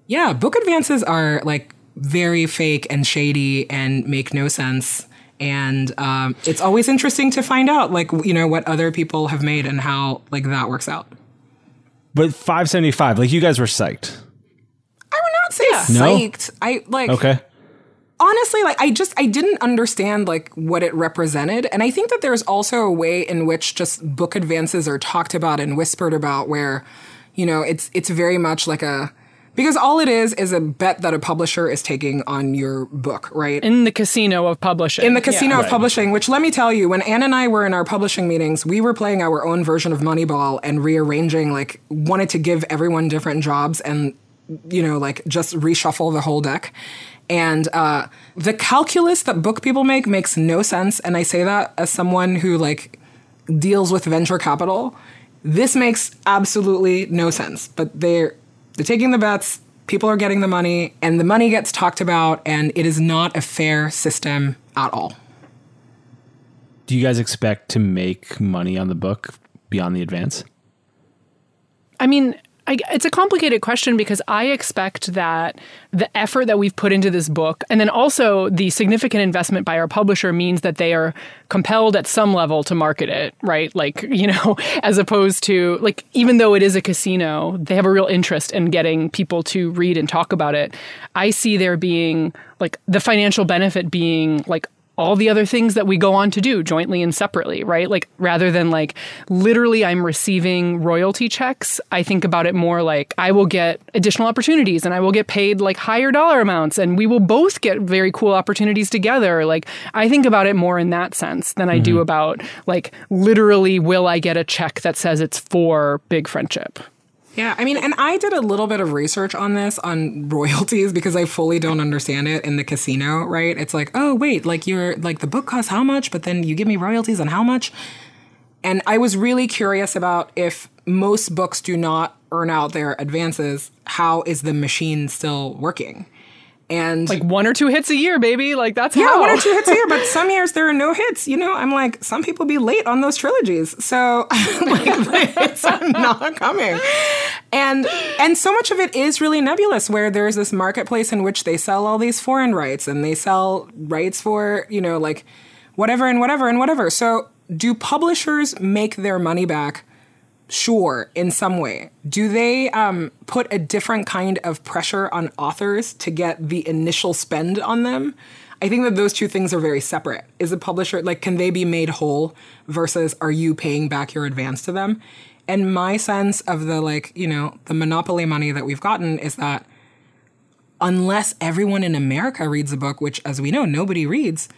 Yeah, book advances are like very fake and shady and make no sense. And it's always interesting to find out, like, you know, what other people have made and how like that works out. But $5.75, like you guys were psyched. I would not say psyched. I like. Okay. Honestly, like I didn't understand like what it represented. And I think that there's also a way in which just book advances are talked about and whispered about where, you know, it's very much like because all it is a bet that a publisher is taking on your book, right? In the casino of publishing. In the casino of publishing, which let me tell you, when Anne and I were in our publishing meetings, we were playing our own version of Moneyball and rearranging, like wanted to give everyone different jobs and, you know, like just reshuffle the whole deck. And the calculus that book people make makes no sense. And I say that as someone who like deals with venture capital. This makes absolutely no sense. But they're taking the bets, people are getting the money, and the money gets talked about, and it is not a fair system at all. Do you guys expect to make money on the book beyond the advance? I mean, it's a complicated question because I expect that the effort that we've put into this book and then also the significant investment by our publisher means that they are compelled at some level to market it, right? Like, you know, as opposed to like, even though it is a casino, they have a real interest in getting people to read and talk about it. I see there being like the financial benefit being like all the other things that we go on to do jointly and separately, right? Like rather than like literally I'm receiving royalty checks, I think about it more like I will get additional opportunities and I will get paid like higher dollar amounts and we will both get very cool opportunities together. Like I think about it more in that sense than I do about like literally will I get a check that says it's for Big Friendship. Yeah, I mean, and I did a little bit of research on this, on royalties, because I fully don't understand it in the casino, right? It's like, oh, wait, like you're like the book costs how much, but then you give me royalties on how much? And I was really curious about if most books do not earn out their advances, how is the machine still working? And like 1 or 2 hits a year, baby. Like that's how. Yeah, 1 or 2 hits a year, but some years there are no hits. You know, I'm like, some people be late on those trilogies. So like it's not coming. And so much of it is really nebulous where there's this marketplace in which they sell all these foreign rights and they sell rights for, you know, like whatever and whatever and whatever. So do publishers make their money back? Sure, in some way. Do they put a different kind of pressure on authors to get the initial spend on them? I think that those two things are very separate. Is a publisher, like, can they be made whole versus are you paying back your advance to them? And my sense of the, like, you know, the monopoly money that we've gotten is that unless everyone in America reads a book, which, as we know, nobody reads,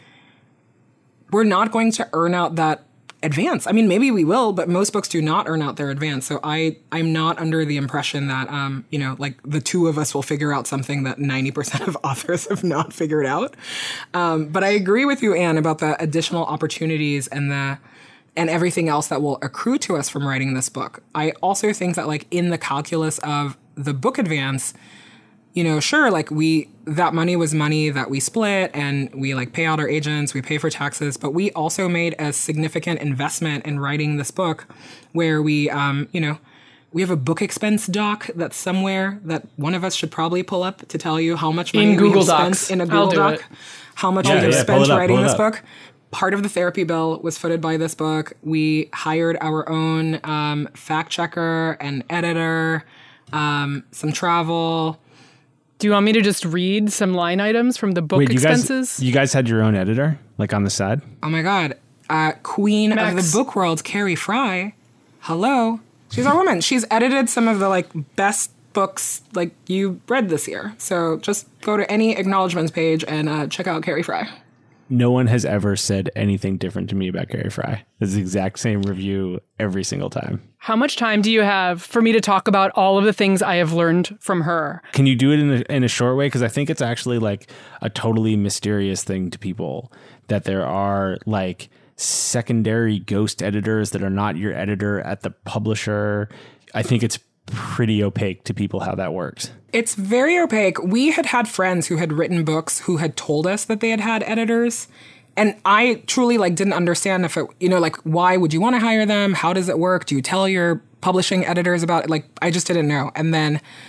we're not going to earn out that advance. I mean, maybe we will, but most books do not earn out their advance. So I'm not under the impression that, you know, like the two of us will figure out something that 90% of authors have not figured out. But I agree with you, Anne, about the additional opportunities and everything else that will accrue to us from writing this book. I also think that like in the calculus of the book advance, you know, sure, like that money was money that we split and we like pay out our agents, we pay for taxes, but we also made a significant investment in writing this book where we, you know, we have a book expense doc that's somewhere that one of us should probably pull up to tell you how much money we have spent in a Google Doc, how much we have spent writing this book. Part of the therapy bill was footed by this book. We hired our own fact checker and editor, some travel. Do you want me to just read some line items from the book expenses? You guys had your own editor, like on the side? Oh my God. Queen of the book world, Carrie Fry. Hello. She's our woman. She's edited some of the like best books like you read this year. So just go to any acknowledgements page and check out Carrie Fry. No one has ever said anything different to me about Carrie Fry. It's the exact same review every single time. How much time do you have for me to talk about all of the things I have learned from her? Can you do it in a short way? Because I think it's actually like a totally mysterious thing to people that there are like secondary ghost editors that are not your editor at the publisher. I think it's pretty opaque to people how that works. It's very opaque. We had friends who had written books who had told us that they had editors. And I truly like didn't understand if it, you know, like, why would you want to hire them? How does it work? Do you tell your publishing editors about it? Like, I just didn't know. And then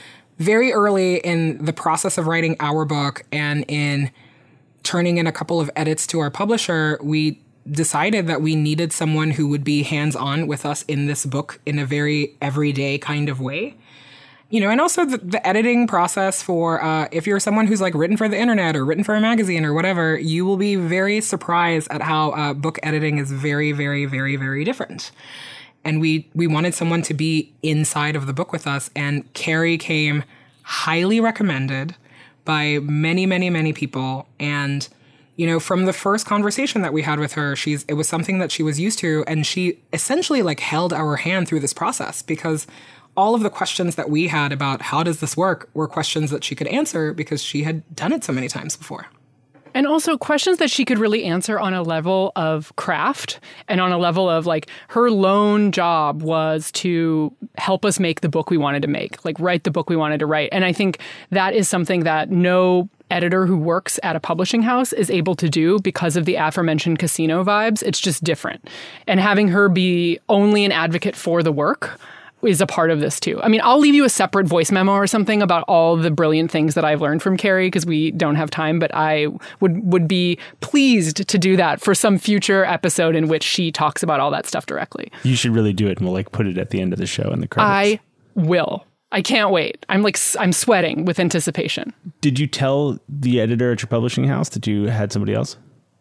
very early in the process of writing our book and in turning in a couple of edits to our publisher, we decided that we needed someone who would be hands-on with us in this book in a very everyday kind of way. And also the editing process for if you're someone who's like written for the internet or written for a magazine or whatever, you will be very surprised at how book editing is very, very, very, very different. And we wanted someone to be inside of the book with us. And Carrie came highly recommended by many, many, many people. And, from the first conversation that we had with her, it was something that she was used to. And she essentially like held our hand through this process, because all of the questions that we had about how does this work were questions that she could answer because she had done it so many times before. And also questions that she could really answer on a level of craft and on a level of like her lone job was to help us make the book we wanted to make, like write the book we wanted to write. And I think that is something that no editor who works at a publishing house is able to do because of the aforementioned casino vibes. It's just different. And having her be only an advocate for the work is a part of this too. I mean, I'll leave you a separate voice memo or something about all the brilliant things that I've learned from Carrie because we don't have time, but I would be pleased to do that for some future episode in which she talks about all that stuff directly. You should really do it, and we'll like put it at the end of the show in the credits. I will. I can't wait. I'm sweating with anticipation. Did you tell the editor at your publishing house that you had somebody else?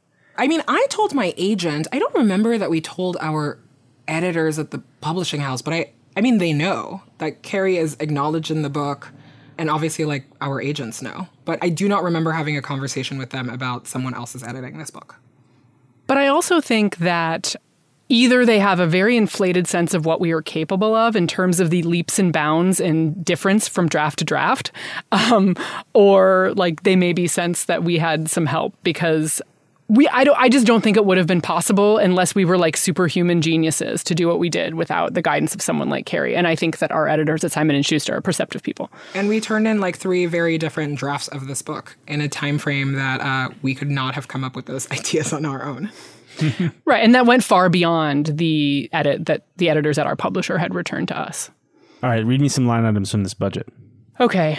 I mean, I told my agent. I don't remember that we told our editors at the publishing house, but I mean, they know that Carrie is acknowledged in the book, and obviously, like, our agents know. But I do not remember having a conversation with them about someone else's editing this book. But I also think that either they have a very inflated sense of what we are capable of in terms of the leaps and bounds and difference from draft to draft, or, like, they maybe sense that we had some help because I just don't think it would have been possible unless we were like superhuman geniuses to do what we did without the guidance of someone like Carrie. And I think that our editors at Simon & Schuster are perceptive people. And we turned in like 3 very different drafts of this book in a time frame that we could not have come up with those ideas on our own. Right. And that went far beyond the edit that the editors at our publisher had returned to us. All right. Read me some line items from this budget. Okay.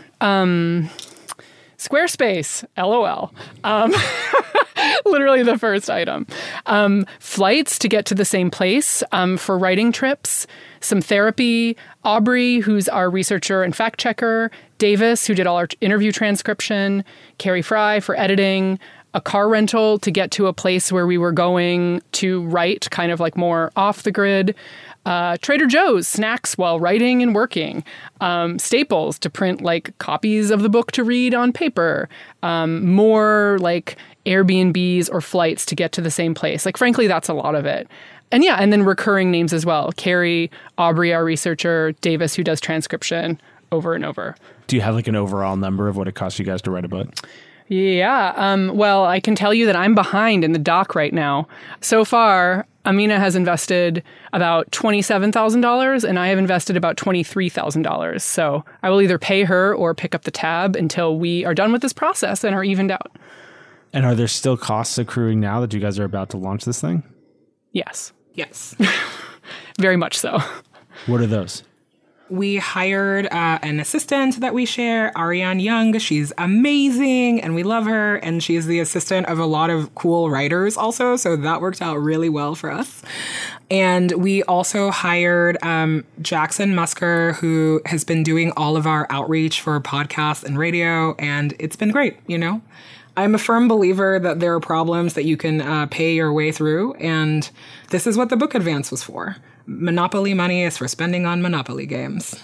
Squarespace, LOL. Literally the first item. Flights to get to the same place for writing trips, some therapy, Aubrey, who's our researcher and fact checker, Davis, who did all our interview transcription, Carrie Fry for editing, a car rental to get to a place where we were going to write kind of like more off the grid, Trader Joe's snacks while writing and working, Staples to print like copies of the book to read on paper, more like Airbnbs or flights to get to the same place. Like, frankly, that's a lot of it. And yeah, and then recurring names as well. Carrie, Aubrey, our researcher, Davis, who does transcription over and over. Do you have like an overall number of what it costs you guys to write a book? Yeah. Well, I can tell you that I'm behind in the doc right now. So far, Amina has invested about $27,000 and I have invested about $23,000. So I will either pay her or pick up the tab until we are done with this process and are evened out. And are there still costs accruing now that you guys are about to launch this thing? Yes. Yes. Very much so. What are those? We hired an assistant that we share, Ariane Young. She's amazing and we love her. And she is the assistant of a lot of cool writers also. So that worked out really well for us. And we also hired Jackson Musker, who has been doing all of our outreach for podcasts and radio. And it's been great, you know? I'm a firm believer that there are problems that you can pay your way through. And this is what the book advance was for. Monopoly money is for spending on Monopoly games.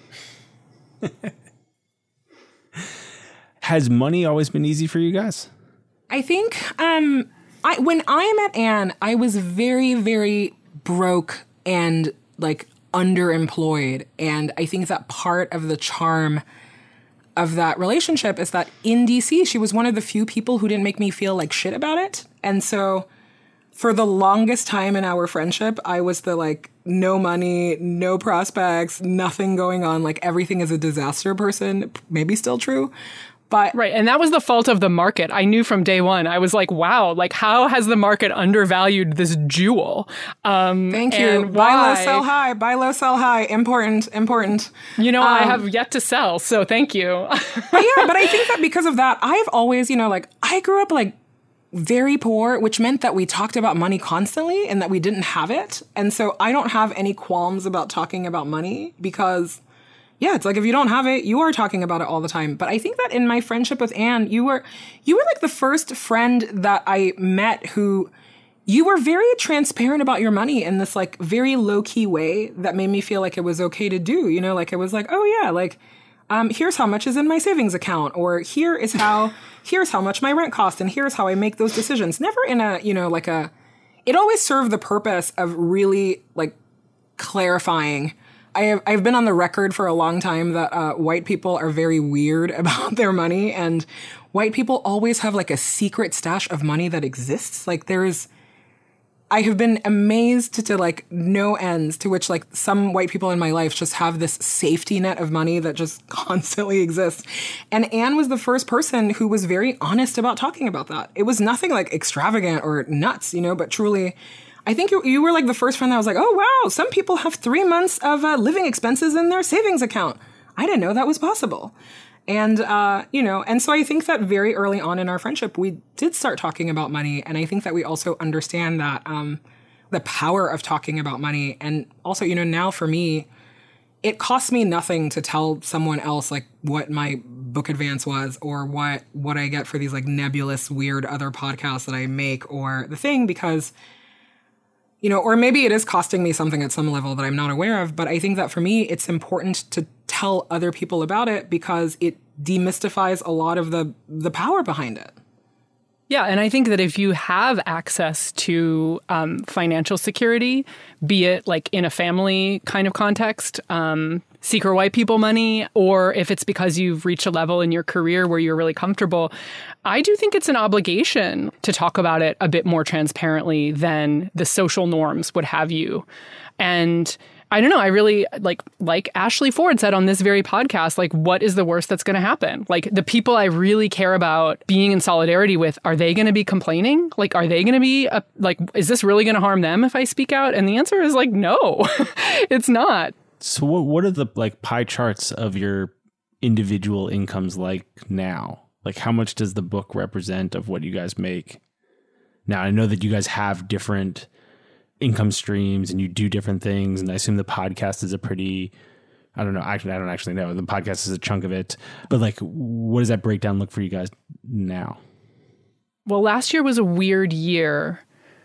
Has money always been easy for you guys? I think when I met Anne, I was very, very broke and like underemployed. And I think that part of the charm of that relationship is that in DC, she was one of the few people who didn't make me feel like shit about it. And so for the longest time in our friendship, I was the like, no money, no prospects, nothing going on, like everything is a disaster person, maybe still true. But right. And that was the fault of the market. I knew from day one, I was like, wow, like how has the market undervalued this jewel? Thank you. Buy low, sell high. Buy low, sell high. Important. You know, I have yet to sell, so thank you. But I think that because of that, I've always, you know, like I grew up like very poor, which meant that we talked about money constantly and that we didn't have it. And so I don't have any qualms about talking about money because, yeah, it's like if you don't have it, you are talking about it all the time. But I think that in my friendship with Anne, you were like the first friend that I met who you were very transparent about your money in this like very low key way that made me feel like it was okay to do, you know, like it was like, oh yeah, like, here's how much is in my savings account, or here's how much my rent costs, and here's how I make those decisions. Never in a, you know, like it always served the purpose of really like clarifying. I've been on the record for a long time that white people are very weird about their money, and white people always have like a secret stash of money that exists. Like I have been amazed to like no ends to which like some white people in my life just have this safety net of money that just constantly exists. And Anne was the first person who was very honest about talking about that. It was nothing like extravagant or nuts, you know, but truly, I think you were like the first friend that was like, oh, wow, some people have 3 months of living expenses in their savings account. I didn't know that was possible. And, you know, and so I think that very early on in our friendship, we did start talking about money. And I think that we also understand that the power of talking about money. And also, you know, now for me, it costs me nothing to tell someone else like what my book advance was or what I get for these like nebulous, weird other podcasts that I make or the thing, because, you know, or maybe it is costing me something at some level that I'm not aware of. But I think that for me, it's important to tell other people about it because it demystifies a lot of the power behind it. Yeah, and I think that if you have access to financial security, be it like in a family kind of context, secret white people money, or if it's because you've reached a level in your career where you're really comfortable, I do think it's an obligation to talk about it a bit more transparently than the social norms would have you. And I don't know. I really like Ashley Ford said on this very podcast, like, what is the worst that's going to happen? Like the people I really care about being in solidarity with, are they going to be complaining? Like, are they going to be is this really going to harm them if I speak out? And the answer is like, no, it's not. So what are the like pie charts of your individual incomes like now? Like how much does the book represent of what you guys make? Now, I know that you guys have different income streams and you do different things. And I assume the podcast is a pretty, I don't know. Actually, I don't actually know. The podcast is a chunk of it. But like, what does that breakdown look for you guys now? Well, last year was a weird year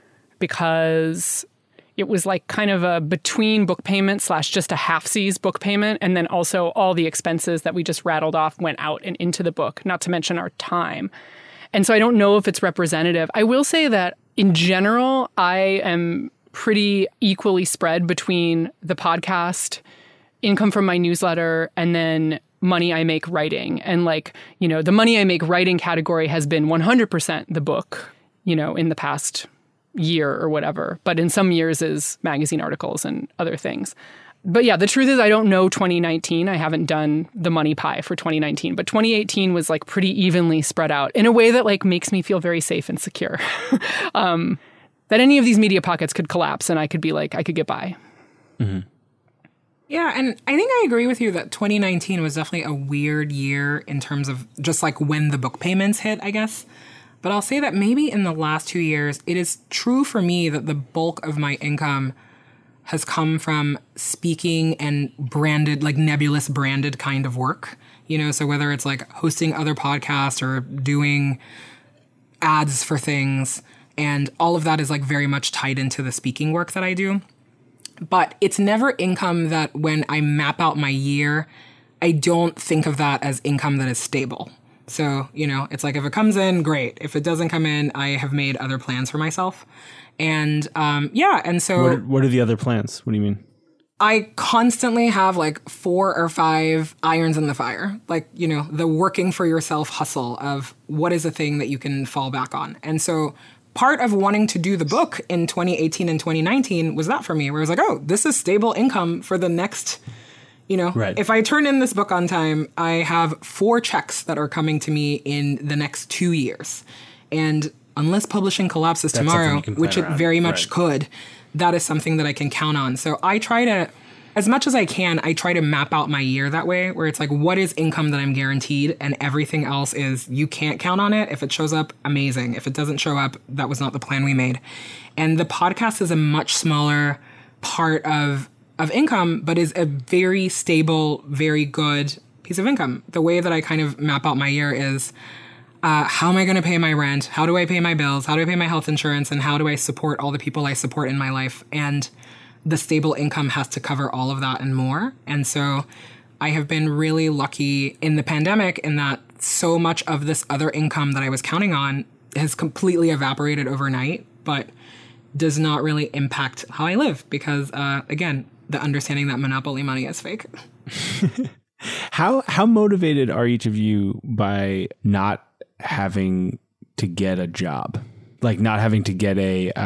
because it was like kind of a between book payment / just a half-seas book payment. And then also all the expenses that we just rattled off went out and into the book, not to mention our time. And so I don't know if it's representative. I will say that in general, I am pretty equally spread between the podcast, income from my newsletter, and then money I make writing. And like, you know, the money I make writing category has been 100% the book, you know, in the past year or whatever. But in some years is magazine articles and other things. But yeah, the truth is I don't know 2019. I haven't done the money pie for 2019, but 2018 was like pretty evenly spread out in a way that like makes me feel very safe and secure. That any of these media pockets could collapse and I could be like, I could get by. Mm-hmm. Yeah, and I think I agree with you that 2019 was definitely a weird year in terms of just like when the book payments hit, I guess. But I'll say that maybe in the last 2 years, it is true for me that the bulk of my income has come from speaking and branded, like nebulous branded kind of work. You know, so whether it's like hosting other podcasts or doing ads for things, and all of that is like very much tied into the speaking work that I do. But it's never income that when I map out my year, I don't think of that as income that is stable. So, you know, it's like if it comes in, great. If it doesn't come in, I have made other plans for myself. And yeah, and so... What are the other plans? What do you mean? I constantly have like 4 or 5 irons in the fire. Like, you know, the working for yourself hustle of what is a thing that you can fall back on. And so part of wanting to do the book in 2018 and 2019 was that for me, where I was like, oh, this is stable income for the next You know, Right. if I turn in this book on time, I have 4 checks that are coming to me in the next 2 years. And unless publishing collapses That's something tomorrow, you can plan which it around. very much Right. could, that is something that I can count on. So I try to, as much as I can, I try to map out my year that way, where it's like, what is income that I'm guaranteed? And everything else is, you can't count on it. If it shows up, amazing. If it doesn't show up, that was not the plan we made. And the podcast is a much smaller part of income, but is a very stable, very good piece of income. The way that I kind of map out my year is, how am I going to pay my rent? How do I pay my bills? How do I pay my health insurance? And how do I support all the people I support in my life? And the stable income has to cover all of that and more. And so I have been really lucky in the pandemic in that so much of this other income that I was counting on has completely evaporated overnight, but does not really impact how I live because, again, the understanding that monopoly money is fake. How motivated are each of you by not having to get a job? Like not having to get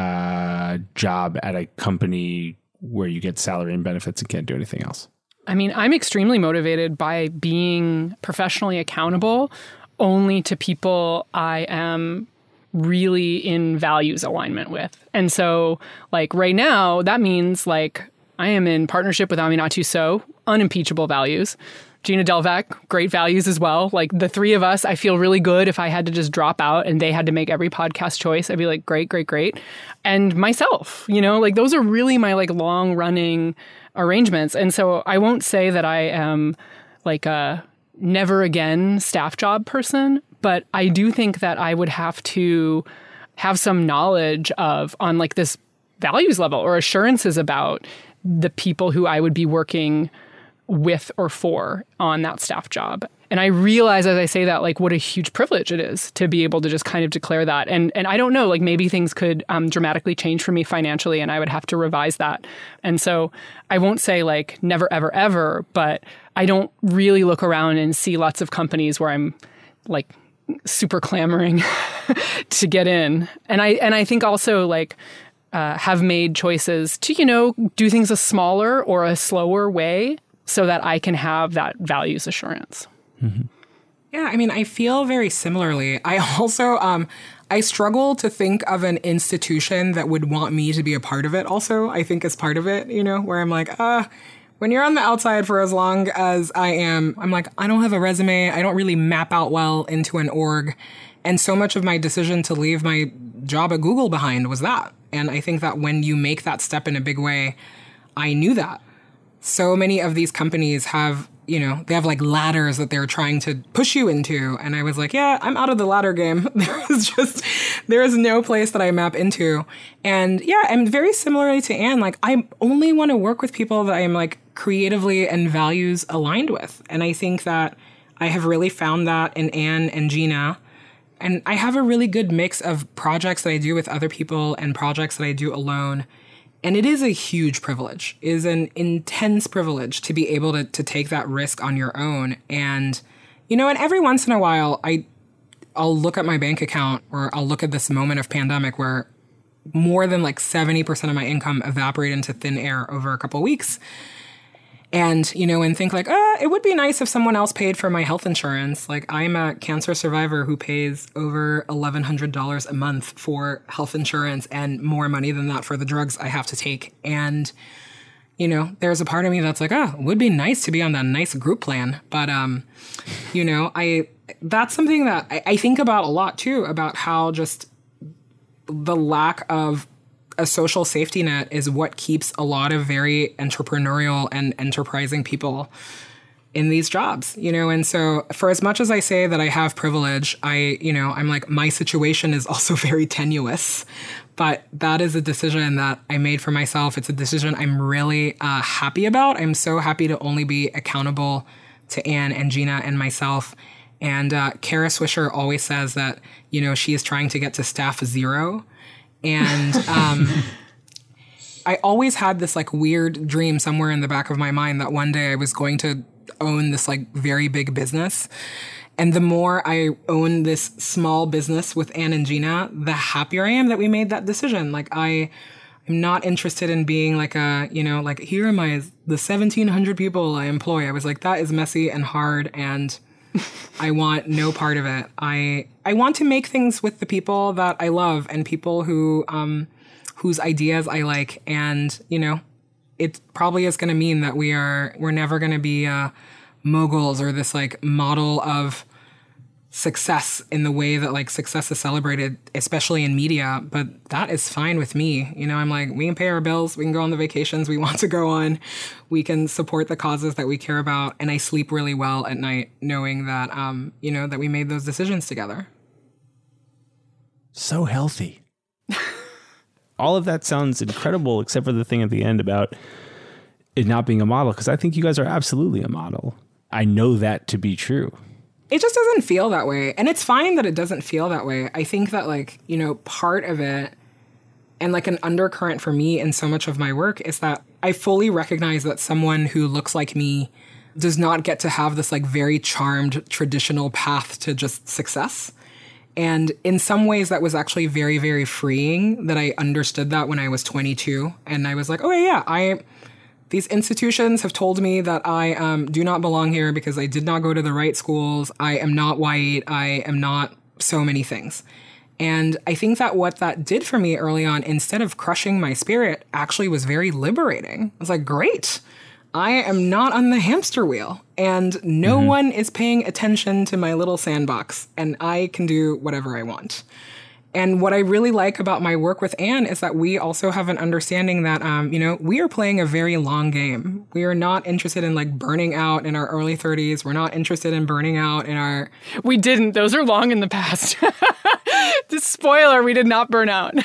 a job at a company where you get salary and benefits and can't do anything else? I mean, I'm extremely motivated by being professionally accountable only to people I am really in values alignment with. And so like right now, that means like I am in partnership with Aminatou Sow, unimpeachable values. Gina Delvac, great values as well. Like the 3 of us, I feel really good if I had to just drop out and they had to make every podcast choice. I'd be like, great, great, great. And myself, you know, like those are really my like long running arrangements. And so I won't say that I am like a never again staff job person, but I do think that I would have to have some knowledge of on like this values level or assurances about the people who I would be working with or for on that staff job. And I realize as I say that, like what a huge privilege it is to be able to just kind of declare that. And I don't know, like maybe things could dramatically change for me financially and I would have to revise that. And so I won't say like never, ever, ever, but I don't really look around and see lots of companies where I'm like super clamoring to get in. And I think also like have made choices to, you know, do things a smaller or a slower way so that I can have that values assurance. Mm-hmm. Yeah, I mean, I feel very similarly. I also, I struggle to think of an institution that would want me to be a part of it also, I think as part of it, you know, where I'm like, when you're on the outside for as long as I am, I'm like, I don't have a resume. I don't really map out well into an org. And so much of my decision to leave my job at Google behind was that. And I think that when you make that step in a big way, I knew that. So many of these companies have, you know, they have like ladders that they're trying to push you into. And I was like, yeah, I'm out of the ladder game. There is no place that I map into. And yeah, I'm very similarly to Anne. Like I only want to work with people that I am like creatively and values aligned with. And I think that I have really found that in Anne and Gina. And I have a really good mix of projects that I do with other people and projects that I do alone. And it is a huge privilege. It is an intense privilege to be able to take that risk on your own. And, you know, and every once in a while, I'll look at my bank account or I'll look at this moment of pandemic where more than like 70% of my income evaporated into thin air over a couple of weeks. And, you know, and think like, it would be nice if someone else paid for my health insurance. Like I'm a cancer survivor who pays over $1,100 a month for health insurance and more money than that for the drugs I have to take. And, you know, there's a part of me that's like, it would be nice to be on that nice group plan. But, you know, that's something that I think about a lot too, about how just the lack of a social safety net is what keeps a lot of very entrepreneurial and enterprising people in these jobs, you know? And so for as much as I say that I have privilege, I'm like, my situation is also very tenuous, but that is a decision that I made for myself. It's a decision I'm really happy about. I'm so happy to only be accountable to Anne and Gina and myself. And Kara Swisher always says that, you know, she is trying to get to staff 0. And I always had this like weird dream somewhere in the back of my mind that one day I was going to own this like very big business. And the more I own this small business with Anne and Gina, the happier I am that we made that decision. Like I I'm not interested in being like a, like here are the 1,700 people I employ. I was like, that is messy and hard, and I want no part of it. I want to make things with the people that I love and people who whose ideas I like, and it probably is going to mean that we're never going to be moguls or this like model of success in the way that like success is celebrated, especially in media. But that is fine with me. I'm like, we can pay our bills, we can go on the vacations we want to go on, we can support the causes that we care about, and I sleep really well at night knowing that that we made those decisions together. So healthy. All of that sounds incredible, except for the thing at the end about it not being a model, because I think you guys are absolutely a model. I know that to be true. It just doesn't feel that way. And it's fine that it doesn't feel that way. I think that part of it, and like an undercurrent for me in so much of my work, is that I fully recognize that someone who looks like me does not get to have this like very charmed traditional path to just success. And in some ways that was actually very, very freeing that I understood that when I was 22. And I was like, oh yeah, these institutions have told me that I do not belong here because I did not go to the right schools. I am not white. I am not so many things. And I think that what that did for me early on, instead of crushing my spirit, actually was very liberating. I was like, great. I am not on the hamster wheel, and no one is paying attention to my little sandbox, and I can do whatever I want. And what I really like about my work with Anne is that we also have an understanding that, we are playing a very long game. We are not interested in like burning out in our early 30s. We're not interested in burning out in our... We didn't. Those are long in the past. Just spoiler, we did not burn out.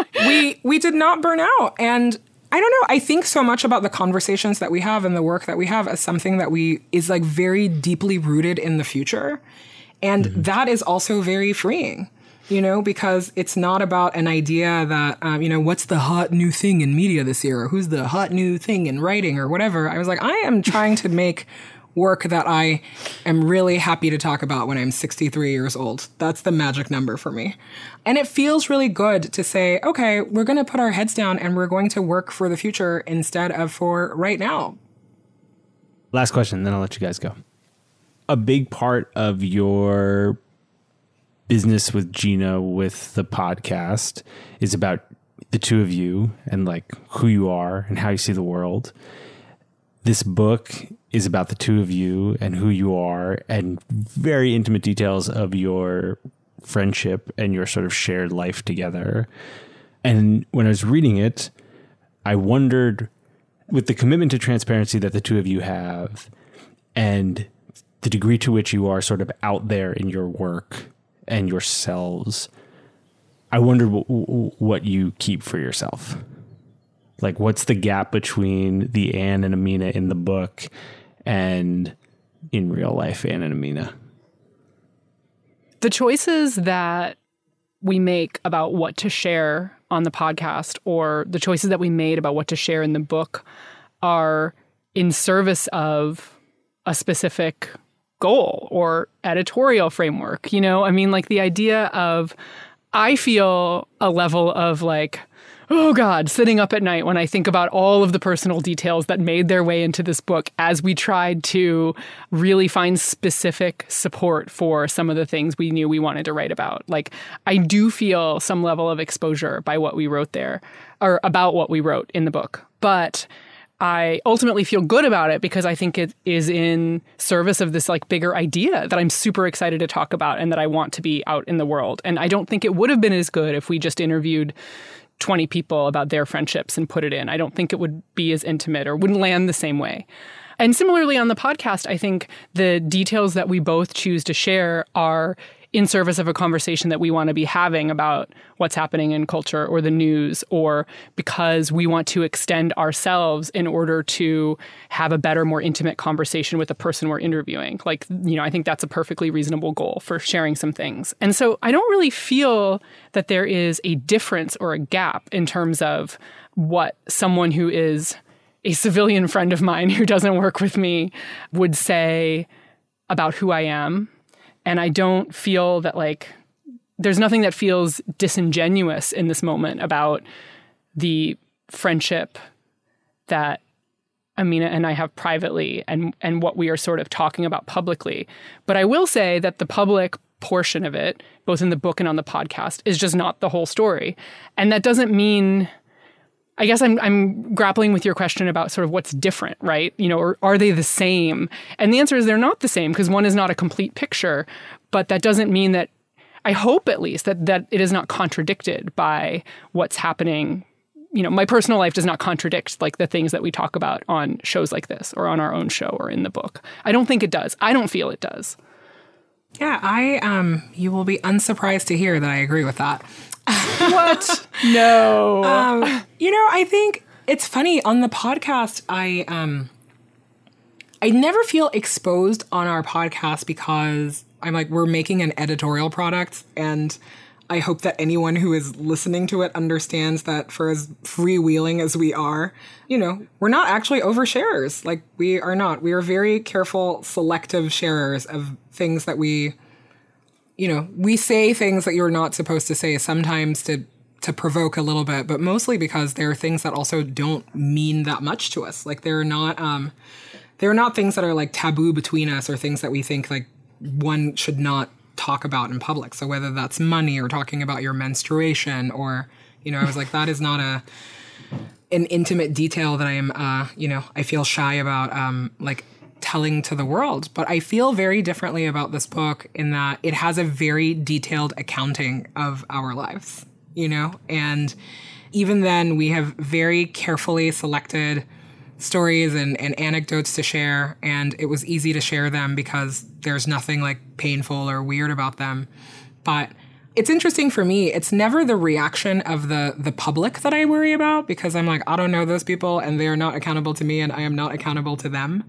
we did not burn out. And I don't know. I think so much about the conversations that we have and the work that we have as something that is like very deeply rooted in the future. And that is also very freeing, because it's not about an idea that, what's the hot new thing in media this year? Or who's the hot new thing in writing or whatever? I was like, I am trying to make work that I am really happy to talk about when I'm 63 years old. That's the magic number for me. And it feels really good to say, okay, we're going to put our heads down and we're going to work for the future instead of for right now. Last question, then I'll let you guys go. A big part of your business with Gina, with the podcast, is about the two of you and like who you are and how you see the world. This book is about the two of you and who you are and very intimate details of your friendship and your sort of shared life together. And when I was reading it, I wondered, with the commitment to transparency that the two of you have and the degree to which you are sort of out there in your work and yourselves, I wondered what you keep for yourself. Like, what's the gap between the Anne and Amina in the book and in real life Anne and Amina? The choices that we make about what to share on the podcast, or the choices that we made about what to share in the book, are in service of a specific goal or editorial framework. Like the idea of, I feel a level of like, oh God, sitting up at night when I think about all of the personal details that made their way into this book as we tried to really find specific support for some of the things we knew we wanted to write about. Like, I do feel some level of exposure by what we wrote there, or about what we wrote in the book. But I ultimately feel good about it because I think it is in service of this like bigger idea that I'm super excited to talk about and that I want to be out in the world. And I don't think it would have been as good if we just interviewed 20 people about their friendships and put it in. I don't think it would be as intimate or wouldn't land the same way. And similarly on the podcast, I think the details that we both choose to share are in service of a conversation that we want to be having about what's happening in culture or the news, or because we want to extend ourselves in order to have a better, more intimate conversation with the person we're interviewing. Like, I think that's a perfectly reasonable goal for sharing some things. And so I don't really feel that there is a difference or a gap in terms of what someone who is a civilian friend of mine who doesn't work with me would say about who I am. And I don't feel that there's nothing that feels disingenuous in this moment about the friendship that Amina and I have privately and what we are sort of talking about publicly. But I will say that the public portion of it, both in the book and on the podcast, is just not the whole story. And that doesn't mean, I guess I'm grappling with your question about sort of what's different, right? You know, or are they the same? And the answer is they're not the same because one is not a complete picture. But that doesn't mean that, I hope at least, that it is not contradicted by what's happening. You know, my personal life does not contradict like the things that we talk about on shows like this or on our own show or in the book. I don't think it does. I don't feel it does. Yeah, you will be unsurprised to hear that I agree with that. What? No. You know, I think it's funny on the podcast. I never feel exposed on our podcast because I'm like, we're making an editorial product, and I hope that anyone who is listening to it understands that for as freewheeling as we are, you know, we're not actually oversharers. Like, we are not. We are very careful, selective sharers of things that we, you know, we say things that you're not supposed to say sometimes to provoke a little bit, but mostly because there are things that also don't mean that much to us. Like, they're not things that are like taboo between us or things that we think like one should not talk about in public. So whether that's money or talking about your menstruation or, you know, I was like, that is not an intimate detail that I am, you know, I feel shy about, like telling to the world. But I feel very differently about this book in that it has a very detailed accounting of our lives, you know, and even then we have very carefully selected stories and anecdotes to share, and it was easy to share them because there's nothing like painful or weird about them. But it's interesting for me, it's never the reaction of the public that I worry about, because I'm like, I don't know those people and they are not accountable to me and I am not accountable to them.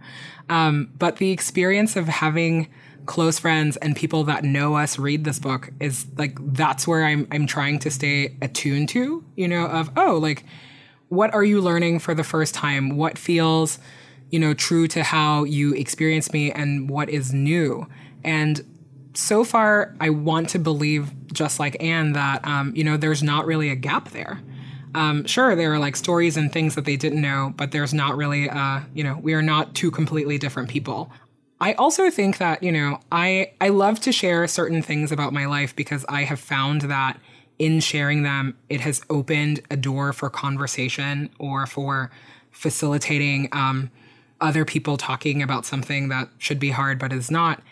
But the experience of having close friends and people that know us read this book is like, that's where I'm trying to stay attuned to, you know, of, oh, like, what are you learning for the first time? What feels, you know, true to how you experience me and what is new? And so far, I want to believe, just like Anne, that, you know, there's not really a gap there. Sure, there are like stories and things that they didn't know, but there's not really, you know, we are not two completely different people. I also think that, you know, I love to share certain things about my life because I have found that in sharing them, it has opened a door for conversation or for facilitating other people talking about something that should be hard but is not.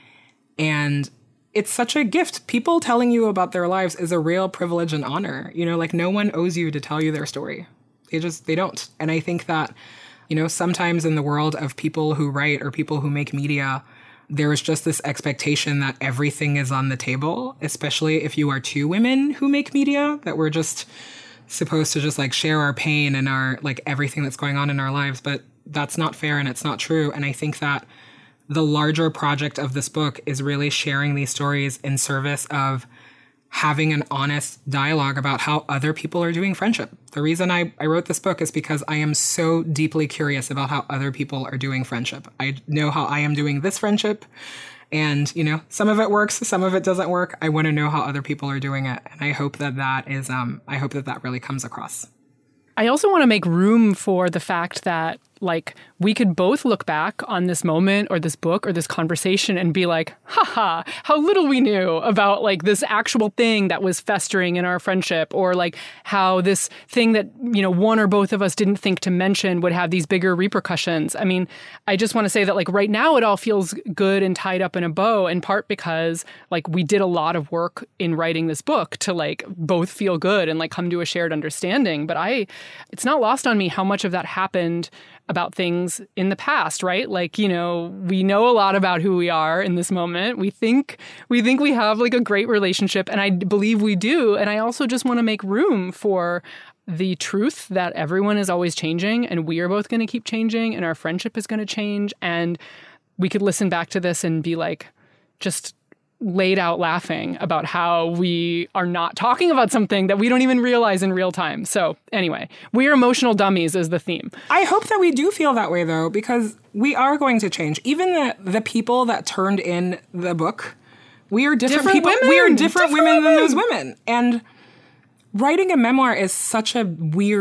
And it's such a gift. People telling you about their lives is a real privilege and honor. You know, like no one owes you to tell you their story. They don't. And I think that, you know, sometimes in the world of people who write or people who make media, there is just this expectation that everything is on the table, especially if you are two women who make media, that we're just supposed to just like share our pain and our like everything that's going on in our lives. But that's not fair and it's not true. And I think that the larger project of this book is really sharing these stories in service of having an honest dialogue about how other people are doing friendship. The reason I wrote this book is because I am so deeply curious about how other people are doing friendship. I know how I am doing this friendship, and, you know, some of it works, some of it doesn't work. I want to know how other people are doing it. And I hope that is, I hope that really comes across. I also want to make room for the fact that, like, we could both look back on this moment or this book or this conversation and be like, haha, how little we knew about like this actual thing that was festering in our friendship, or like how this thing that, you know, one or both of us didn't think to mention would have these bigger repercussions. I mean, I just want to say that like right now it all feels good and tied up in a bow, in part because like we did a lot of work in writing this book to like both feel good and like come to a shared understanding. But it's not lost on me how much of that happened about things in the past, right? Like, you know, we know a lot about who we are in this moment. We think we have like a great relationship, and I believe we do. And I also just want to make room for the truth that everyone is always changing, and we are both going to keep changing, and our friendship is going to change. And we could listen back to this and be like, just laid out laughing about how we are not talking about something that we don't even realize in real time. So anyway, we're emotional dummies is the theme. I hope that we do feel that way, though, because we are going to change. Even the people that turned in the book, we are different people. Women. We are different women than those women. And writing a memoir is such a weird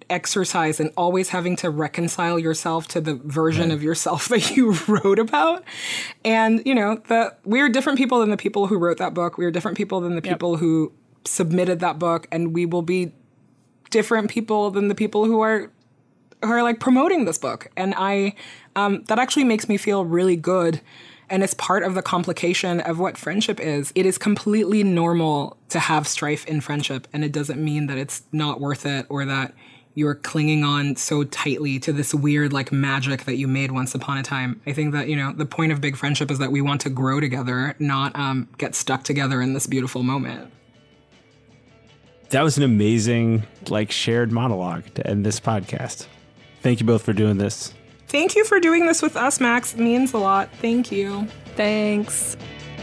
exercise in always having to reconcile yourself to the version of yourself that you wrote about. And, you know, we're different people than the people who wrote that book. We're different people than the people who submitted that book. And we will be different people than the people who are like promoting this book. And that actually makes me feel really good. And it's part of the complication of what friendship is. It is completely normal to have strife in friendship. And it doesn't mean that it's not worth it or that you're clinging on so tightly to this weird like magic that you made once upon a time. I think that, you know, the point of big friendship is that we want to grow together, not get stuck together in this beautiful moment. That was an amazing, like, shared monologue to end this podcast. Thank you both for doing this. Thank you for doing this with us, Max. It means a lot. Thank you. Thanks.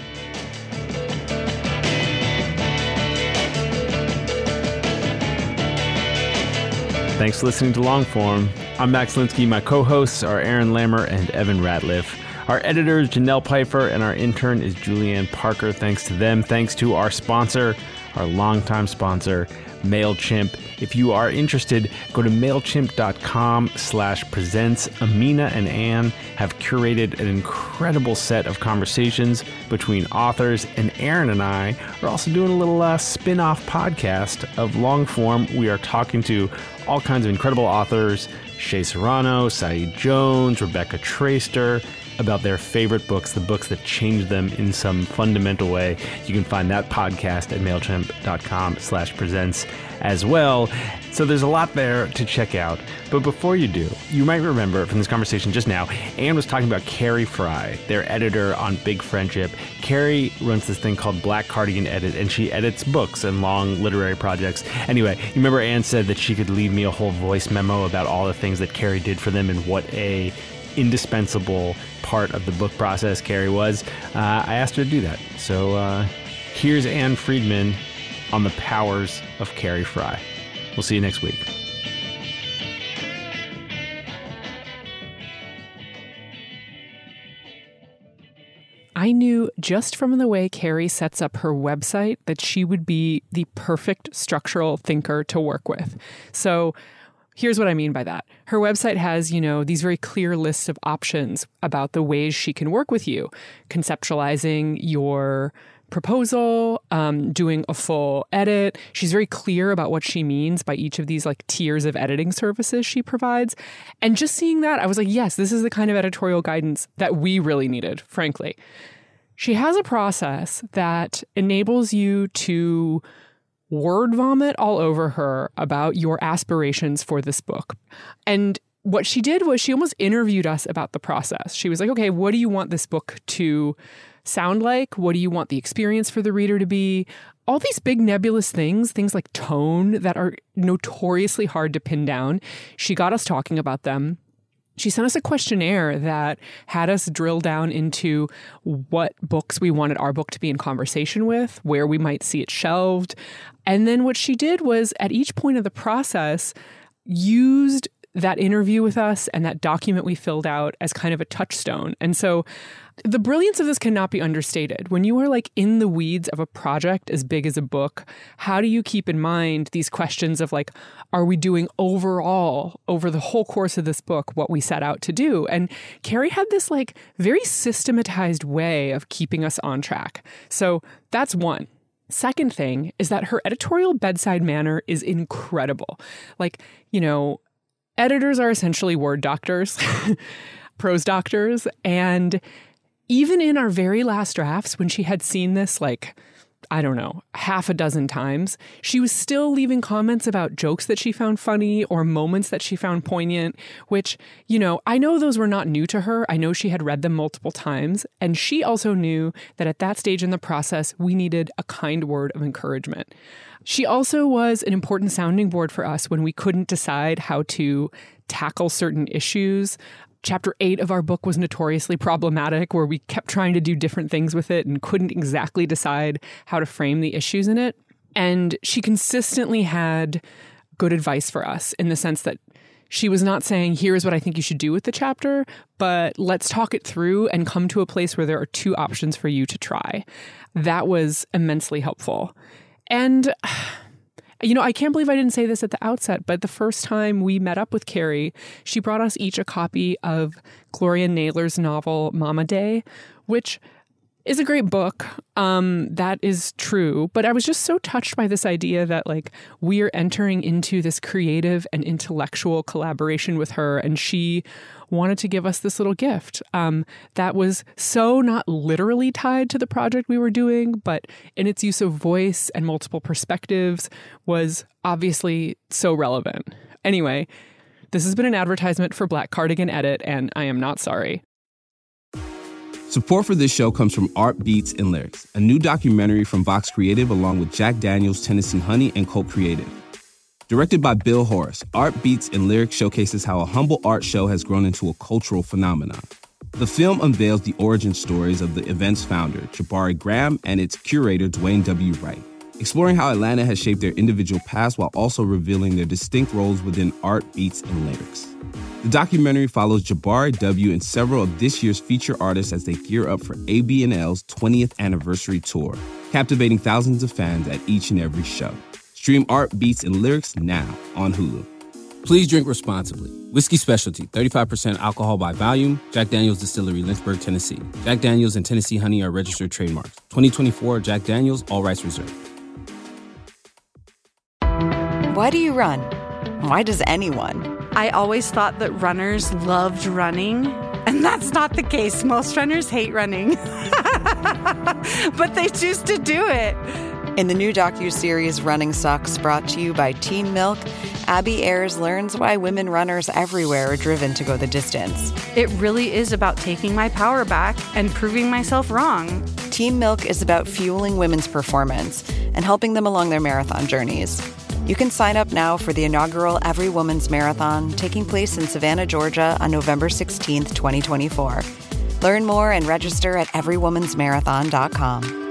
Thanks for listening to Longform. I'm Max Linsky. My co-hosts are Aaron Lammer and Evan Ratliff. Our editor is Janelle Pfeiffer, and our intern is Julianne Parker. Thanks to them. Thanks to our sponsor, our longtime sponsor, MailChimp. If you are interested, go to MailChimp.com/presents. Amina and Anne have curated an incredible set of conversations between authors, and Aaron and I are also doing a little spin-off podcast of Longform. We are talking to all kinds of incredible authors, Shea Serrano, Saeed Jones, Rebecca Traister, about their favorite books, the books that changed them in some fundamental way. You can find that podcast at MailChimp.com/presents as well. So there's a lot there to check out. But before you do, you might remember from this conversation just now, Anne was talking about Carrie Fry, their editor on Big Friendship. Carrie runs this thing called Black Cardigan Edit, and she edits books and long literary projects. Anyway, you remember Anne said that she could leave me a whole voice memo about all the things that Carrie did for them and what a indispensable part of the book process Carrie was. I asked her to do that. So here's Anne Friedman on the powers of Carrie Fry. We'll see you next week. I knew just from the way Carrie sets up her website that she would be the perfect structural thinker to work with. So here's what I mean by that. Her website has, you know, these very clear lists of options about the ways she can work with you. Conceptualizing your proposal, doing a full edit. She's very clear about what she means by each of these like tiers of editing services she provides. And just seeing that, I was like, yes, this is the kind of editorial guidance that we really needed, frankly. She has a process that enables you to word vomit all over her about your aspirations for this book. And what she did was she almost interviewed us about the process. She was like, okay, what do you want this book to sound like? What do you want the experience for the reader to be? All these big nebulous things like tone that are notoriously hard to pin down. She got us talking about them. She sent us a questionnaire that had us drill down into what books we wanted our book to be in conversation with, where we might see it shelved. And then what she did was, at each point of the process, used that interview with us and that document we filled out as kind of a touchstone. And so the brilliance of this cannot be understated. When you are like in the weeds of a project as big as a book, how do you keep in mind these questions of like, are we doing overall over the whole course of this book what we set out to do? And Carrie had this like very systematized way of keeping us on track. So that's one. Second thing is that her editorial bedside manner is incredible. Like, you know, editors are essentially word doctors, prose doctors, and even in our very last drafts, when she had seen this, like, I don't know, half a dozen times, she was still leaving comments about jokes that she found funny or moments that she found poignant, which, you know, I know those were not new to her. I know she had read them multiple times. And she also knew that at that stage in the process, we needed a kind word of encouragement. She also was an important sounding board for us when we couldn't decide how to tackle certain issues. Chapter 8 of our book was notoriously problematic, where we kept trying to do different things with it and couldn't exactly decide how to frame the issues in it. And she consistently had good advice for us in the sense that she was not saying, here's what I think you should do with the chapter, but let's talk it through and come to a place where there are two options for you to try. That was immensely helpful. And I can't believe I didn't say this at the outset, but the first time we met up with Carrie, she brought us each a copy of Gloria Naylor's novel, Mama Day, which is a great book. That is true. But I was just so touched by this idea that like we are entering into this creative and intellectual collaboration with her. And she wanted to give us this little gift that was so not literally tied to the project we were doing, but in its use of voice and multiple perspectives was obviously so relevant. Anyway, this has been an advertisement for Black Cardigan Edit, and I am not sorry. Support for this show comes from Art Beats and Lyrics, a new documentary from Vox Creative along with Jack Daniels, Tennessee Honey, and Colt Creative. Directed by Bill Horace, Art Beats and Lyrics showcases how a humble art show has grown into a cultural phenomenon. The film unveils the origin stories of the event's founder, Jabari Graham, and its curator, Dwayne W. Wright, exploring how Atlanta has shaped their individual past while also revealing their distinct roles within Art Beats and Lyrics. The documentary follows Jabari W. and several of this year's feature artists as they gear up for AB&L's 20th anniversary tour, captivating thousands of fans at each and every show. Stream Art Beats and Lyrics now on Hulu. Please drink responsibly. Whiskey Specialty, 35% alcohol by volume. Jack Daniel's Distillery, Lynchburg, Tennessee. Jack Daniel's and Tennessee Honey are registered trademarks. 2024 Jack Daniel's, all rights reserved. Why do you run? Why does anyone? I always thought that runners loved running, and that's not the case. Most runners hate running, but they choose to do it. In the new docuseries Running Sucks, brought to you by Team Milk, Abby Ayers learns why women runners everywhere are driven to go the distance. It really is about taking my power back and proving myself wrong. Team Milk is about fueling women's performance and helping them along their marathon journeys. You can sign up now for the inaugural Every Woman's Marathon taking place in Savannah, Georgia on November 16th, 2024. Learn more and register at everywomansmarathon.com.